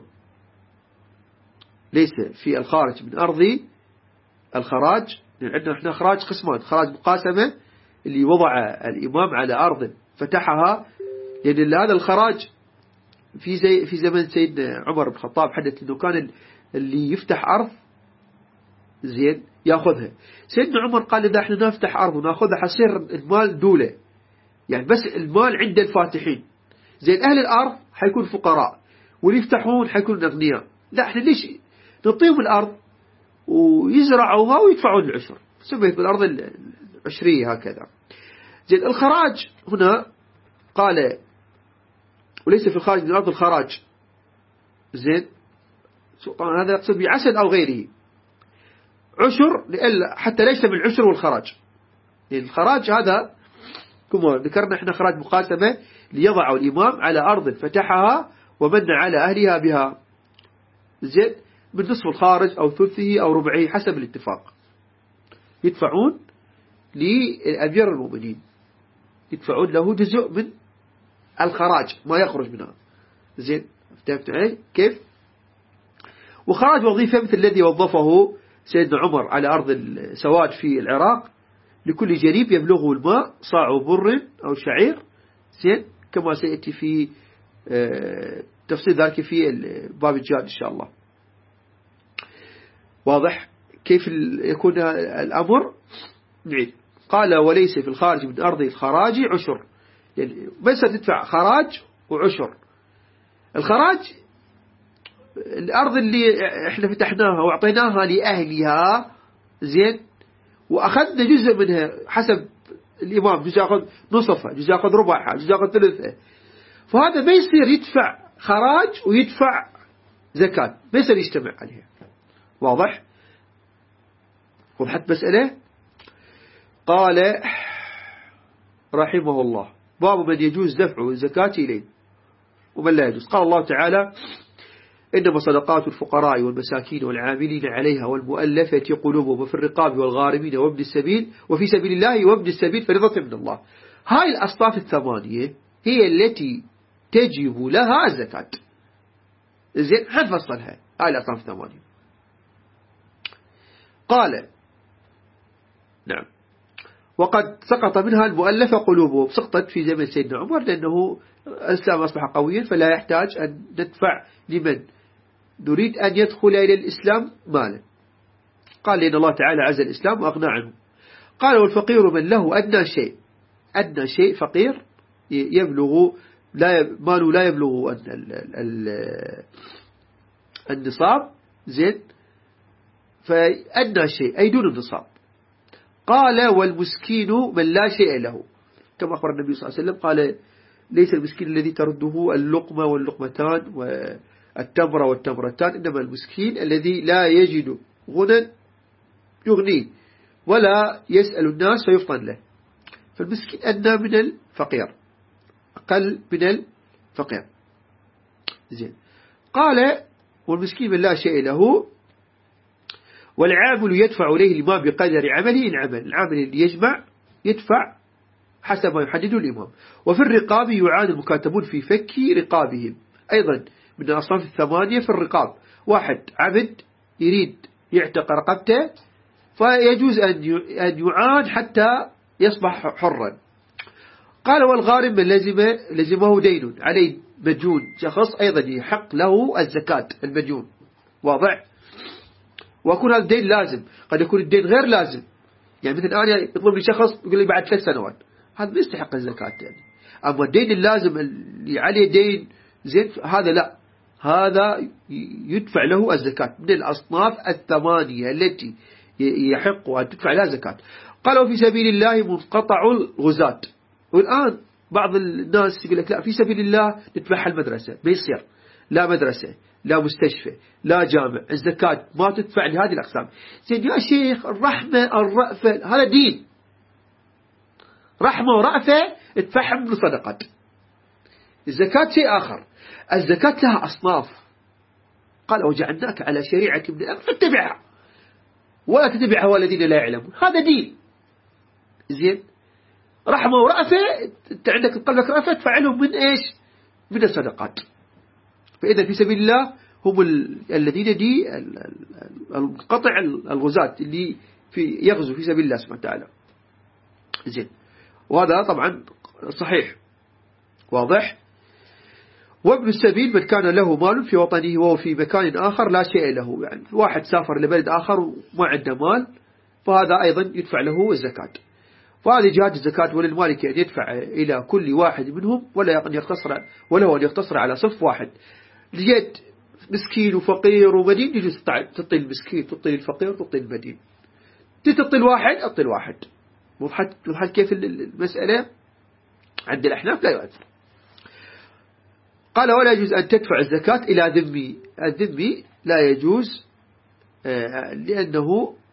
A: ليس في الخارج من أرض الخراج، عندنا احنا خراج قسمان، خراج مقاسمة اللي وضع الإمام على أرض فتحها، لأن هذا الخراج في زمن سيدنا عمر بن الخطاب حدث أنه كان اللي يفتح أرض زين يأخذها. سيدنا عمر قال إذا احنا نفتح أرض ونأخذها حصير المال دولة، يعني بس المال عند الفاتحين، زين أهل الأرض حيكون فقراء واللي يفتحون حيكون أغنياء، لا احنا ليش نعطيهم الأرض ويزرعوها ويدفعون العشر، سميت بالأرض العشرية هكذا. زين الخراج هنا قال وليس في الخارج من أرض الخراج، زين طبعا هذا يقصد بعسل أو غيره عشر، حتى لا يشتمل العشر والخراج، يعني الخراج هذا كما ذكرنا احنا خراج مقاسمة ليضع الإمام على أرض فتحها ومن على أهلها بها، زين من نصف الخارج أو ثلثه أو ربعه حسب الاتفاق، يدفعون لأمير المؤمنين، يدفعون له جزء من الخراج ما يخرج منها. زين فهمت علي كيف؟ وخراج وظيفة مثل الذي وظفه سيدنا عمر على أرض السواد في العراق، لكل جريب يبلغه الماء صاع بر أو شعير، زين كما سيأتي في تفصيل ذلك في باب الجهاد إن شاء الله. واضح كيف يكون الأمر؟ نعيد. قال وليس في الخارج من أرض الخراج عشر، يعني بس تدفع خراج وعشر. الخراج الأرض اللي احنا فتحناها وأعطيناها لأهلها، زين وأخذنا جزء منها حسب الإمام، جزء يأخذ نصفها، جزء يأخذ ربعها، جزء يأخذ ثلثها، فهذا ما يصير يدفع خراج ويدفع زكاة، ما يصير يجتمع عليها. واضح؟ وضحت مسألة؟ قال رحمه الله باب من يجوز دفع الزكاة إليه ومن لا يجوز. قال الله تعالى إنما صدقات الفقراء والمساكين والعاملين عليها والمؤلفة قلوبهم وفي الرقاب والغارمين وابن السبيل وفي سبيل الله وابن السبيل فريضة من الله. هاي الأصناف الثمانية هي التي تجب لها الزكاة. زين هنفصلها هاي الأصناف الثمانية. قال نعم وقد سقط منها المؤلفة قلوبهم، سقطت في زمن سيدنا عمر لأنه الإسلام أصبح قويا فلا يحتاج أن ندفع لمن نريد أن يدخل إلى الإسلام مالا. قال لأن الله تعالى عز الإسلام وأغنى عنه. قال والفقير من له أدنى شيء فقير يبلغ ماله لا يبلغ النصاب، زين فأدنى شيء أي دون النصاب. قال والمسكين من لا شيء له، كما أخبر النبي صلى الله عليه وسلم قال ليس المسكين الذي ترده اللقمة واللقمتان والتمرة والتمرتان، إنما المسكين الذي لا يجد غنى يغنيه ولا يسأل الناس فيفطن له، فالمسكين أدنى من الفقير، أقل من الفقير. زين قال والمسكين من لا شيء له والعامل يدفع إليه الإمام بقدر عمله، العامل اللي يجمع يدفع حسب ما يحدده الإمام. وفي الرقاب يعان المكاتبون في فك رقابهم، أيضا من الأصناف الثمانية في الرقاب، واحد عبد يريد يعتق رقبته فيجوز أن يعان حتى يصبح حرا. قال والغارم من لزمه دين عليه مديون شخص أيضا يحق له الزكاة المديون. واضح؟ ويكون هذا الدين لازم، قد يكون الدين غير لازم، يعني مثل أنا يطلب لي شخص يقول لي بعد 3 سنوات، هذا ما يستحق الزكاة يعني. أما الدين اللازم اللي عليه دين زين هذا لا، هذا يدفع له الزكاة من الأصناف 8 التي يحق أن تدفع لها زكاة. قالوا في سبيل الله منقطع الغزاة. والآن بعض الناس يقول لك لا في سبيل الله ندفعها المدرسة، ما يصير، لا مدرسة لا مستشفى لا جامع، الزكاة ما تدفع لهذه الأقسام. زين يا شيخ الرحمة الرأفة هذا دين، رحمة ورأفة ادفعها من الصدقات. الزكاة شيء آخر، الزكاة لها أصناف. قال وجعلناك على شريعة من الأمر فاتبعها ولا تتبعها والذين لا يعلمون، هذا دين. زين رحمة ورأفة، أنت عندك قلبك رأفة تفعلهم من إيش؟ من الصدقات. فإذا في سبيل الله هم الذين دي القطع الغزاة اللي يغزو في سبيل الله سبحانه وتعالى. زين وهذا طبعا صحيح واضح. وابن السبيل من كان له مال في وطنه وهو في مكان آخر لا شيء له، يعني واحد سافر لبلد آخر وما عنده مال، فهذا أيضا يدفع له الزكاة. فهذه جهات الزكاة وللمالك أن يدفع إلى كل واحد منهم ولا أن يقتصر على صف واحد. لجيت مسكين وفقير ومدين يجوز تعطي المسكين، تعطي الفقير، تعطي المدين، تعطي الواحد أعطي الواحد. وضحت كيف المسألة؟ عند الأحناف لا يؤثر. قال ولا يجوز أن تدفع الزكاة إلى ذمي. الذمي لا يجوز لأنه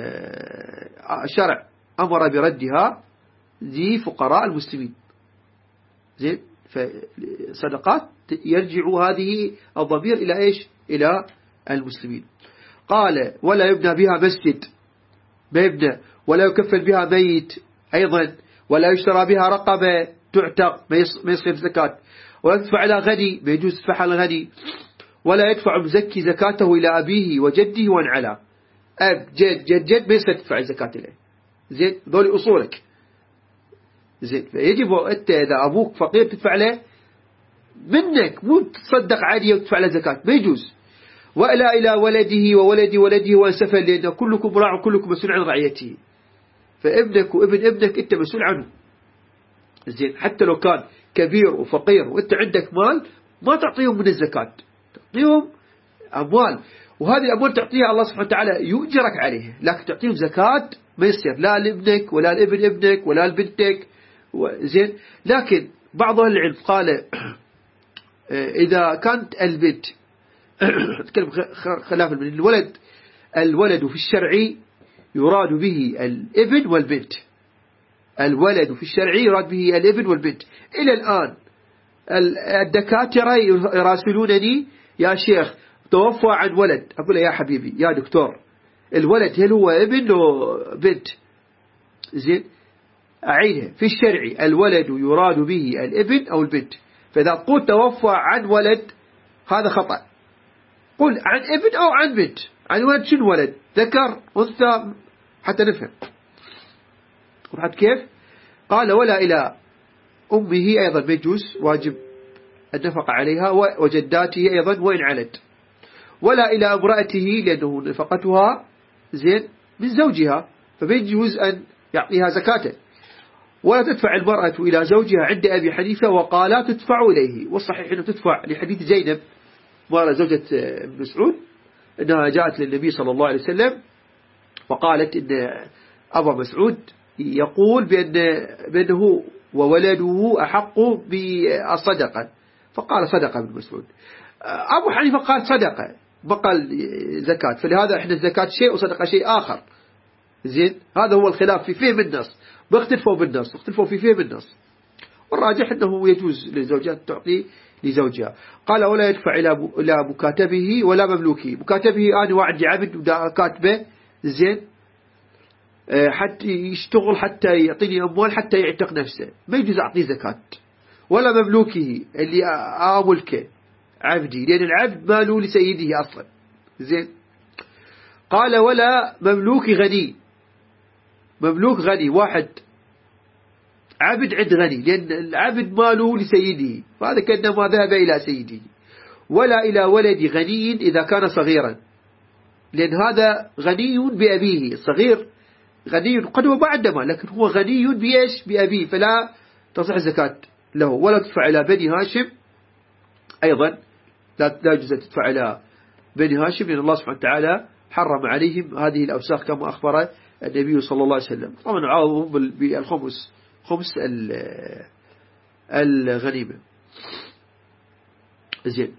A: شرع أمر بردها لفقراء المسلمين. زين فصدقات يرجع هذه الضمير إلى إيش؟ إلى المسلمين. قال ولا يبنى بها مسجد، ما يبنى، ولا يكفل بها ميت أيضا، ولا يشترى بها رقبة تعتق، ما يصير زكاة، ولا تدفع على غني، ما يجوز تدفع على غني، ولا يدفع مزكي زكاته إلى أبيه وجده وان على. أب جد جد جد ما يصير تدفع الزكاة إليه. زين ذولي أصولك. زين فيجب أنت إذا أبوك فقير تدفع له منك، مو تصدق عادي وتدفع له زكاة، ما يجوز. وإلا إلى ولده وولد ولده وانسفل، لأن كلكم راع وكلكم مسؤول عن رعيته. فابنك وابن ابنك أنت مسؤول عنه. زين حتى لو كان كبير وفقير وأنت عندك مال ما تعطيهم من الزكاة، تعطيهم أموال، وهذه الأموال تعطيها الله سبحانه وتعالى يؤجرك عليها، لكن تعطيهم زكاة ما يصير لا لابنك ولا لابن ابنك ولا لبنتك. زين لكن بعض أهل العلم قال إذا كانت البنت أتكلم خلاف من الولد في الشرع يراد به الابن والبنت. الولد في الشرع يراد به الابن والبنت. إلى الآن الدكاترة يراسلونني يا شيخ توفى عن ولد، أقول يا حبيبي يا دكتور الولد هل هو ابن أو بنت؟ زين أعيدها، في الشرع الولد يراد به الابن أو البنت. فإذا قلت توفى عن ولد هذا خطأ، قل عن ابن أو عن بنت. عن ولد شنو ولد؟ ذكر أنثى حتى نفهم. وحد كيف؟ قال ولا إلى أمه أيضا ما يجوز، واجب النفقة عليها، وجداته أيضا وإن علت. ولا إلى امرأته لأنه نفقتها زين من زوجها فما يجوز أن يعطيها زكاة. ولا تدفع المرأة إلى زوجها عند أبي حنيفة وقال تدفع إليه، والصحيح أنه تدفع لحديث زينب مرة زوجة ابن مسعود أنها جاءت للنبي صلى الله عليه وسلم وقالت إن أبا مسعود يقول بأنه وولده أحق بالصدقة، فقال صدقة ابن مسعود. أبو حنيفة قال صدقة ما قال زكاة، فلهذا إحنا الزكاة شيء وصدقة شيء آخر. زين هذا هو الخلاف في فهم النص، باختلفوا بالنص، اختلفوا في فهم النص، والراجح أنه يجوز للزوجات تعطي لزوجها. قال ولا يدفع إلى مكاتبه ولا مملوكه. مكاتبه أنا وعندي عبد كاتبه زين حتى يشتغل حتى يعطيني أموال حتى يعتق نفسه، ما يجوز أعطيه زكاة. ولا مملوكه اللي ملكه عبدي، لأن العبد ماله لسيده أصلا. زين قال ولا مملوك غني. مملوك غني واحد عبد عند غني، لأن العبد ماله لسيده فهذا كأنما ذهب إلى سيده. ولا إلى ولد غني إذا كان صغيرا، لأن هذا غني بأبيه، الصغير غني قد هو بعد مال، لكن هو غني بإيش؟ بأبيه، فلا تصح الزكاة له. ولا تدفع إلى بني هاشم أيضا، لا يجوز أن تدفع إلى بني هاشم، لأن الله سبحانه وتعالى حرم عليهم هذه الأوساخ كما أخبر النبي صلى الله عليه وسلم. طبعا عاوضهم بالخمس، خمس الغنيمة. زين.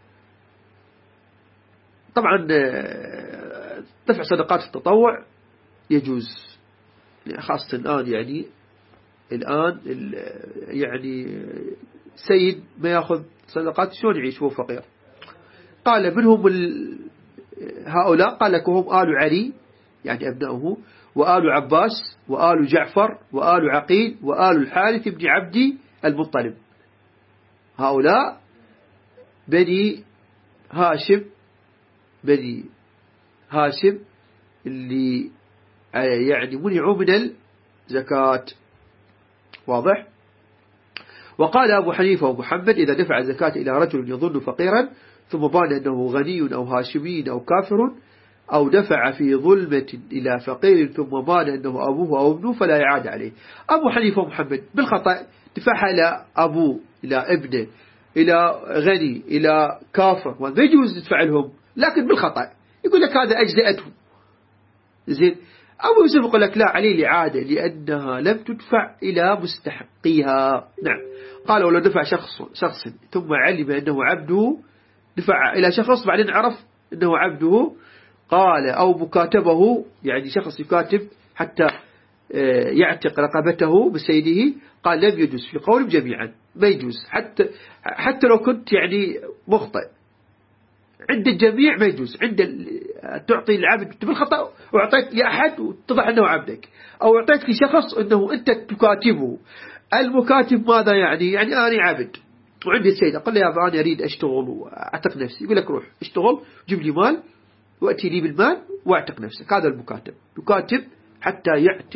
A: طبعا دفع صدقات التطوع يجوز، خاصة الآن، الآن يعني سيد ما يأخذ صدقات شلون يعيش هو فقير؟ قال منهم هؤلاء، قال لك هم آل علي يعني أبنائه، وآل عباس، وآل جعفر، وآل عقيل، وآل الحارث بن عبد المطلب. هؤلاء بني هاشم، بني هاشم اللي يعني منعوا من الزكاة. واضح؟ وقال أبو حنيفة ومحمد إذا دفع الزكاة إلى رجل يظن فقيرا ثم بان أنه غني أو هاشمي أو كافر، أو دفع في ظلمة إلى فقير ثم بان أنه أبوه أو ابنه فلا يعاد عليه. أبو حنيفة ومحمد بالخطأ دفعها إلى أبوه، إلى ابنه، إلى غني، إلى كافر، وما يجوز يدفع لهم، لكن بالخطأ يقول لك هذا أجزأته. زين. أبو يوسف يقول لك لا، عليه الإعادة لأنها لم تدفع إلى مستحقيها. نعم. قال ولو دفع شخص ثم علم أنه عبده، دفع إلى شخص بعدين عرف أنه عبده، قال أو مكاتبه، يعني شخص يكاتب حتى يعتق رقبته بسيده، قال لم يجوز في قول جميعا، ما يجوز حتى لو كنت يعني مخطئ عند الجميع، ما يجوز. تعطي العبد بالخطأ وأعطيت لأحد واتضح أنه عبدك، أو أعطيت لشخص أنه أنت تكاتبه. المكاتب ماذا يعني أنا عبد وعندي السيد، أقول له يا أبا أنا أريد أشتغل وأعتق نفسي، يقول لك روح اشتغل جيب لي مال وأتي لي بالمال وأعتق نفسك. هذا المكاتب، يكاتب حتى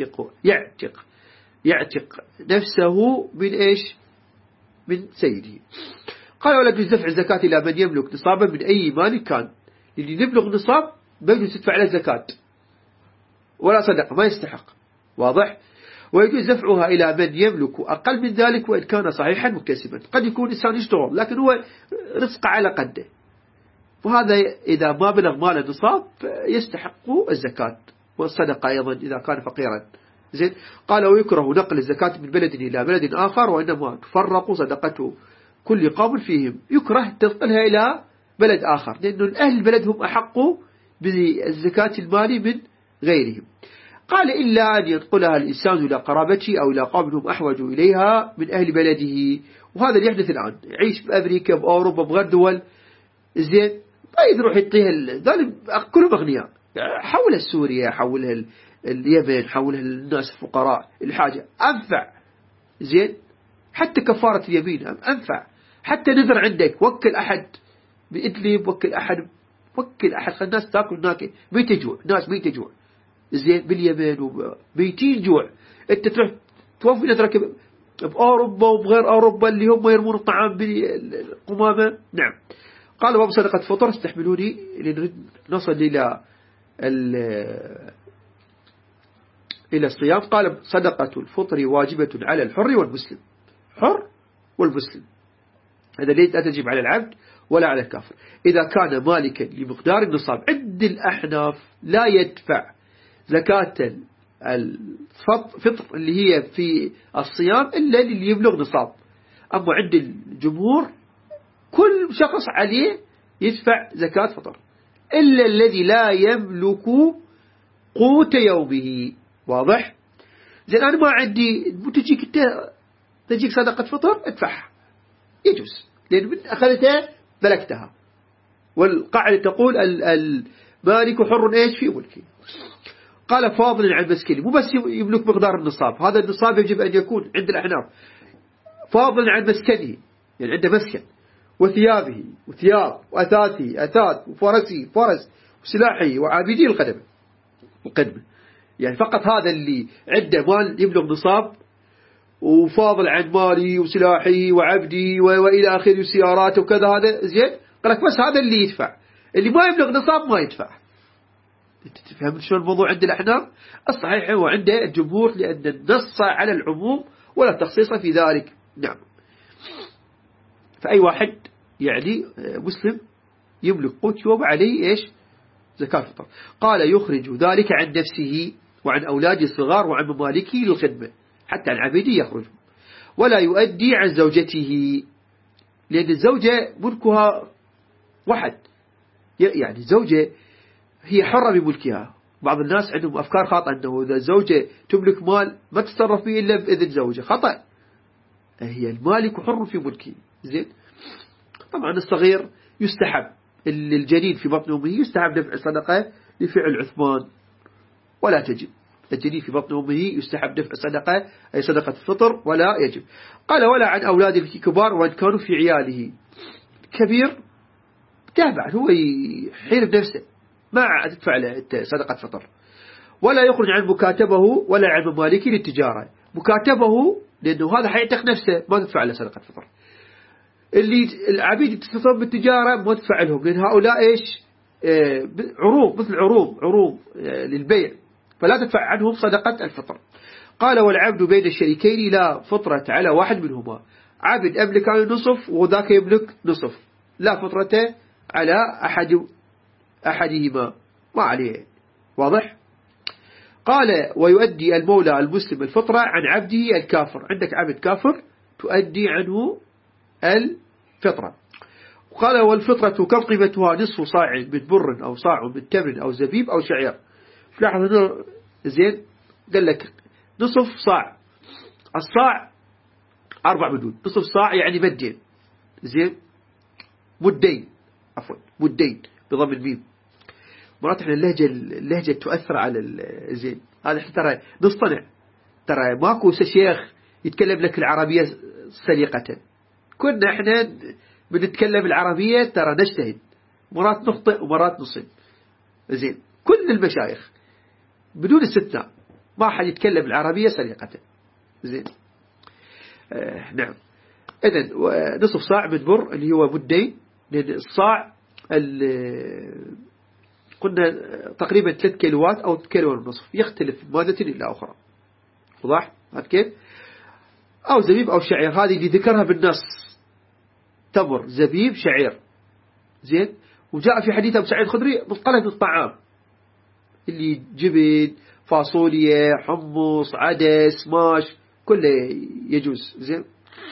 A: يعتق نفسه من إيش؟ من سيده. قال ولا يجوز دفع الزكاة إلى من يملك نصابا من أي مال كان، اللي يبلغ نصاب ما يجوز تدفع له زكاة ولا صدقة، ما يستحق. واضح؟ ويجوز دفعها إلى من يملك أقل من ذلك وإن كان صحيحا مكتسبا. قد يكون إنسان يشتغل لكن هو رزق على قده، وهذا إذا ما بلغ مال النصاب يستحق الزكاة والصدقة أيضا إذا كان فقيرا. زين. قال ويكره نقل الزكاة من بلد إلى بلد آخر، وإنما تفرق صدقته كل قوم فيهم. يكره تنقلها إلى بلد آخر، لأنه الأهل البلد هم أحق بالزكاة المال من غيرهم. قال إلا أن ينقلها الإنسان إلى قرابته أو إلى قوم هم أحوج إليها من أهل بلده، وهذا اللي يحدث الآن، يعيش بأمريكا بأوروبا بغير دول. زين. ما يروح يعطيها ذلك كلهم أغنياء، حولها سوريا، حولها اليمن، حولها الناس الفقراء، الحاجة أنفع. زين. حتى كفارة اليمين أنفع، حتى نذر عندك وكل أحد بإدلب، وكل أحد خل الناس تأكل هناك ميت جوع، ناس ميت جوع. زين. باليمن وميتين جوع، أنت تروح توفي نذرك بأوروبا وبغير أوروبا اللي هم يرمون الطعام بالقمامة. نعم. قال باب صدقة فطر استحملوني نصل إلى الصيام. قال صدقة الفطر واجبة على الحر والمسلم، حر والمسلم، هذا لا تجب على العبد ولا على الكافر. إذا كان مالكا لمقدار النصاب، عند الأحناف لا يدفع زكاة الفطر اللي هي في الصيام إلا اللي يبلغ نصاب. أما عند الجمهور كل شخص عليه يدفع زكاة فطر إلا الذي لا يملك قوت يومه. واضح؟ زين. أنا ما عندي، تجيك صدقة فطر ادفعها، يجوز، لأن من أخذتها ملكتها، والقاعدة تقول المالك حر إيش في ملكه. قال فاضل عن مسكنه، مو بس يملك مقدار النصاب، هذا النصاب يجب أن يكون عند الأحناف فاضل عن مسكنه، يعني عنده مسكن، وثيابه وثياب، وأثاثه أثاث، وفرسه فرس، وسلاحه وعابديه القدمة. يعني فقط هذا اللي عنده مال يبلغ نصاب وفاضل عن مالي وسلاحي وعبدي وإلى آخره وسياراته وكذا، هذا زين. قال لك بس هذا اللي يدفع، اللي ما يبلغ نصاب ما يدفع. تفهم شو الموضوع عند الأحناف؟ الصحيح هو عند الجمهور لأن النص على العموم ولا تخصيص في ذلك. نعم. فأي واحد يعني مسلم يملك قوت يوم عليه إيش؟ زكاة الفطر. قال يخرج ذلك عن نفسه وعن أولاده الصغار وعن ممالكه للخدمة، حتى عن عبيده يخرج، ولا يؤدي عن زوجته، لأن الزوجة ملكها واحد، يعني الزوجة هي حرة بملكها. بعض الناس عندهم أفكار خاطئة أنه إذا الزوجة تملك مال ما تتصرف فيه إلا بإذن زوجة. خطأ، هي المالك حر في ملكه. زين. طبعا الصغير يستحب، الجنين في بطن أمه يستحب دفع صدقة لفعل عثمان ولا تجب. الجنين في بطن أمه يستحب دفع صدقة أي صدقة الفطر ولا يجب. قال ولا عن أولاد الكبار وإن كانوا في عياله. كبير تابع هو يحير بنفسه ما تدفع له صدقة فطر. ولا يخرج عن مكاتبه ولا عن ممالكه للتجارة. مكاتبه لأنه هذا حيعتق نفسه ما تدفع له صدقة فطر. اللي العبيد تتصرف بالتجارة ما تدفع لهم، لأن هؤلاء إيش عروض، مثل عروض للبيع، فلا تدفع عنهم صدقة الفطر. قال والعبد بين الشريكين لا فطرة على واحد منهما. عبد أملك نصف وذاك يملك نصف، لا فطرة على أحدهما، ما عليه. واضح؟ قال ويؤدي المولى المسلم الفطرة عن عبده الكافر. عندك عبد كافر تؤدي عنه الفطرة. قال والفطرة كم قيمتها؟ نصف صاع من بر أو صاع من تمر أو زبيب أو شعير. لاحظ هنا زين قال لك نصف صاع، الصاع 4 مدود، نصف صاع يعني مدين. زين، مدين، عفوا مدين بضم الميم. مرات احنا اللهجة تؤثر على زين. هذا ترى نصطنع، ترى ماكو شيخ يتكلم لك العربية سليقة. كنا احنا بنتكلم العربية ترى نجتهد، مرات نخطئ ومرات نصيب. زين، كل المشايخ بدون استثناء ما حد يتكلم العربية سليقة. زين. نعم. إذن نصف صاع من بر اللي هو مدين، لأن الصاع قلنا تقريبا 3 كيلوات أو 3 كيلو ونصف، يختلف من مادة إلى أخرى. واضح هذا كيف؟ أو زبيب أو شعير، هذه اللي ذكرها بالنص، تمر زبيب شعير. زين. وجاء في حديث أبو سعيد الخدري مصطلح الطعام اللي جبن فاصوليا حمص عدس ماش كله يجوز. زين.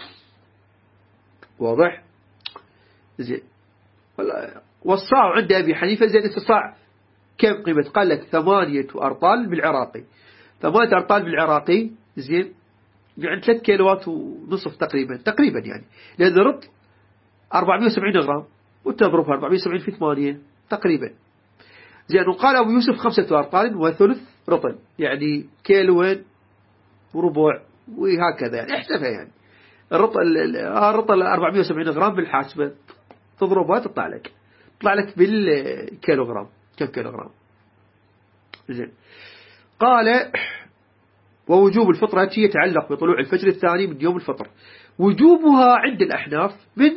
A: واضح؟ زين. والصاع عند أبي حنيفة زين الصاع كم قيمة؟ قال لك 8 أرطال بالعراقي. 8 أرطال بالعراقي زين يعني 3 كيلوات ونصف تقريبا يعني، لأن الرطل 470 غرام وتضربها 470 في 8 تقريبا. زين. وقال أبو يوسف 5 أرطال وثلث رطل، يعني كيلوين وربع وهكذا، يعني احسبها. يعني الرطل 470 غرام بالحاسبة تضربها تطلع لك بالكيلوغرام كم كيلوغرام. زين. قال ووجوب الفطرة يتعلق بطلوع الفجر الثاني من يوم الفطر. وجوبها عند الأحناف من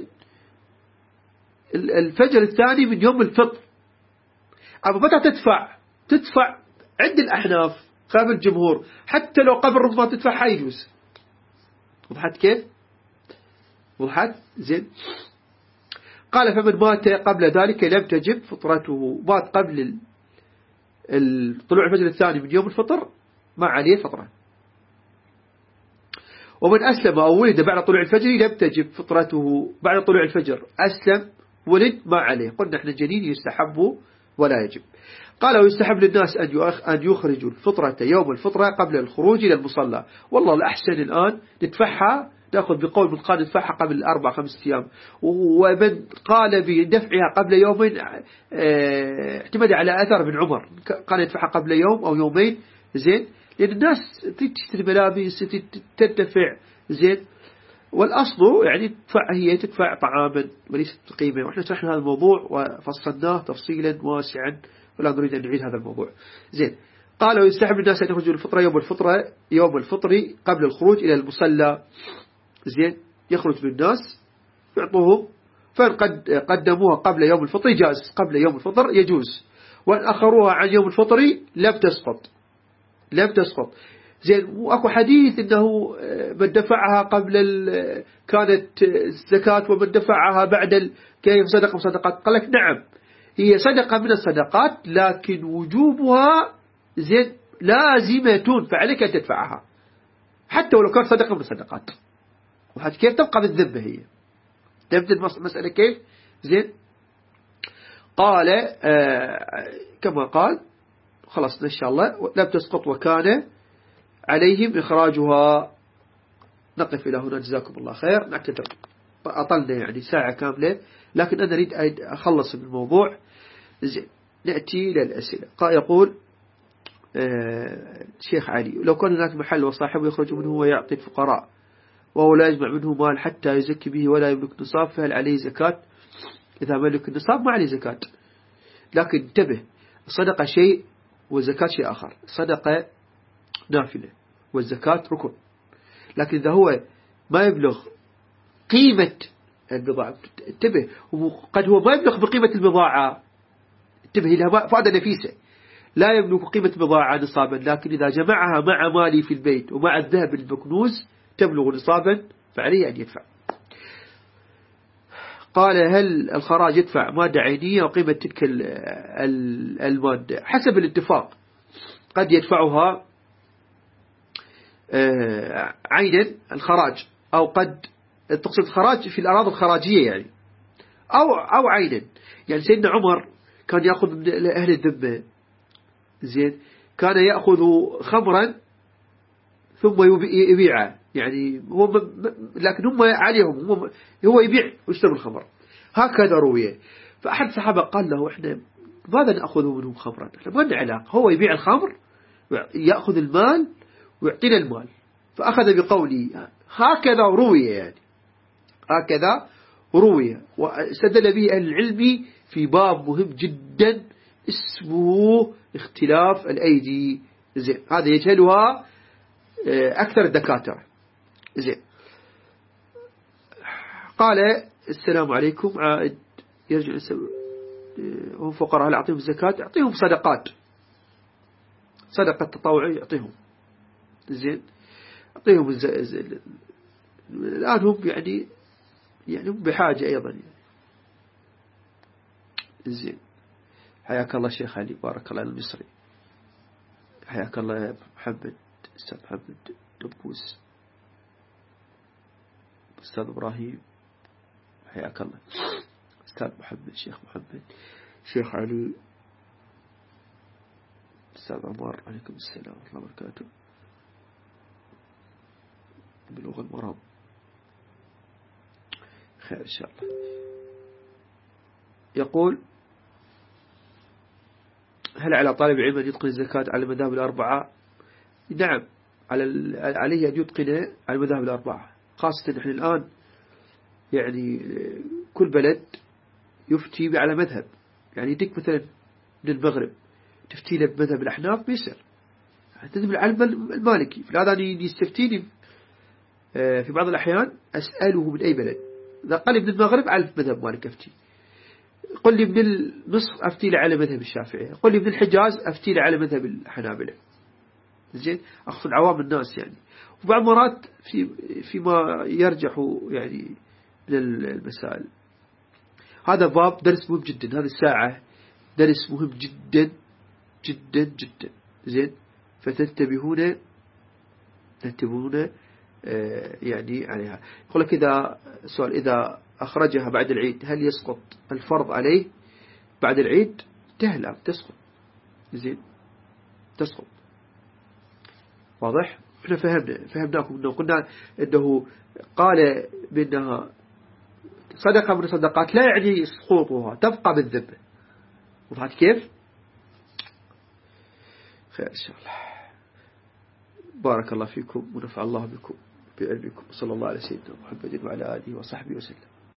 A: الفجر الثاني من يوم الفطر. أما متى تدفع عند الأحناف قبل الجمهور، حتى لو قبل رمضان تدفعها يجوز. وضحت كيف؟ وضحت؟ زين. قال فمن مات قبل ذلك لم تجب فطرته. مات قبل طلوع الفجر الثاني من يوم الفطر ما عليه فطرة. ومن أسلم أو ولد بعد طلوع الفجر لم تجب فطرته. بعد طلوع الفجر أسلم ولد ما عليه. قلنا احنا الجنين يستحب ولا يجب. قال ويستحب للناس أن يخرجوا الفطرة يوم الفطرة قبل الخروج إلى المصلى. والله الأحسن الآن ندفعها، نأخذ بقول من قال ندفعها قبل 4-5 أيام. ومن قال بدفعها قبل يومين اعتمد على أثر ابن عمر، قال ندفعها قبل يوم أو يومين. زين. لأن الناس تشتري ملابس تدفع. زين. والأصل يعني تدفع طعاما وليست قيمة. وإحنا شرحنا هذا الموضوع وفصلناه تفصيلا واسعا ولا نريد أن نعيد هذا الموضوع. زين. قال ويستحب الناس أن يخرجوا الفطرة يوم الفطر قبل الخروج إلى المصلى. زين. يخرج بالناس يعطوهم، فإن قدموها قبل يوم الفطر جاز، قبل يوم الفطر يجوز. وإن أخروها عن يوم الفطر لم تسقط. زين، وأكو حديث إنه من دفعها قبل كانت زكاة ومن دفعها بعد كيف صدقة وصدقات. قال لك نعم، هي صدقة من الصدقات، لكن وجوبها زين لازمة، فعليك أن تدفعها حتى ولو كانت صدقة من الصدقات. وهذا كيف تبقى بالذمة، هي تبدأ المسألة كيف. زين، قال كما قال خلاص إن شاء الله لم تسقط وكان عليهم إخراجها. نقف إلى هنا، جزاكم الله خير. نعتذر أطلنا يعني ساعة كاملة، لكن أنا أريد أخلص من الموضوع. زين، نأتي للأسئلة. يقول شيخ علي: لو كان هناك محل وصاحبه يخرج منه ويعطي الفقراء وهو لا يجمع منه مال حتى يزكي به ولا يملك نصاب، فهل عليه زكاة؟ إذا ملك النصاب ما عليه زكاة. لكن انتبه، الصدقة شيء والزكاة شيء آخر. صدقة نافلة والزكاة ركن. لكن إذا هو ما يبلغ قيمة البضاعة، انتبه، وقد هو ما يبلغ بقيمة البضاعة، انتبه لها فائدة نفيسة، لا يملك قيمة بضاعة نصابا، لكن إذا جمعها مع مالي في البيت ومع الذهب المكنوز تبلغ نصابا فعليه أن يدفع. قال: هل الخراج يدفع مادة عينية وقيمة تلك المادة؟ حسب الاتفاق، قد يدفعها عينا الخراج، أو قد تقصد الخراج في الأراضي الخراجية يعني، أو عينا. يعني سيدنا عمر كان يأخذ من أهل الذمة، زين، كان يأخذ خمرا ثم يبيعه، يعني هو لكن هم عليهم، هو يبيع ويشتري الخمر، هكذا رويه. فأحد الصحابة قال له: إحنا ماذا نأخذ منهم خمرا؟ إحنا ما لنا علاقة، هو يبيع الخمر يأخذ المال ويعطينا المال. فأخذ بقولي، هكذا رويه، يعني هكذا رويه. واستدل به أهل العلم في باب مهم جدا اسمه اختلاف الأيدي. زين، هذا يجهلها أكثر الدكاترة. زين، قال: السلام عليكم، عائد يرجع هم فقراء، هل أعطيهم الزكاة؟ أعطيهم صدقات، صدقة تطوعية يعطيهم. زين، أعطيهم الآن هم يعني هم بحاجة أيضا يعني. زين، حياك الله شيخ علي، بارك الله المصري، حياك الله يا محمد، أستاذ محمد دبوس، أستاذ إبراهيم، حياك الله، أستاذ محمد، شيخ محمد، شيخ علي، أستاذ عمر، عليكم السلام ورحمة الله وبركاته. بلوغ المرام، خير إن شاء الله. يقول: هل على طالب علم أن يتقن الزكاة على المذاهب الأربعة؟ نعم، عليه أن يتقن على المذاهب الأربعة، خاصة نحن الآن يعني كل بلد يفتي على مذهب. يعني يديك مثلا من المغرب تفتي له بمذهب الأحناف بيسر، تذهب العلم المالكي، فلهذا يستفتيني في بعض الأحيان أسأله من أي بلد، إذا قال لي من المغرب أعرف مذهب مالك أفتي، قل لي من مصر أفتي له على مذهب الشافعية، قل لي من الحجاز أفتي له على مذهب الحنابلة. زين، أقصد عوام الناس يعني. وبعض مرات فيما يرجح يعني من المسائل. هذا باب درس مهم جدا، هذه الساعة درس مهم جدا جدا جدا. زين، فتنتبهون يعني عليها. يقول لك سؤال: إذا أخرجها بعد العيد هل يسقط الفرض عليه بعد العيد؟ تهلا تسقط. زين، تسقط، واضح؟ احنا فهمناكم انه قلنا انه قال بانها صدقة من الصدقات لا يعني سقوطها، تبقى بالذمة. وضحت كيف؟ خير ان شاء الله. بارك الله فيكم ونفع الله بكم بعلمكم، صلى الله على سيدنا محمد وعلى آله وصحبه وسلم.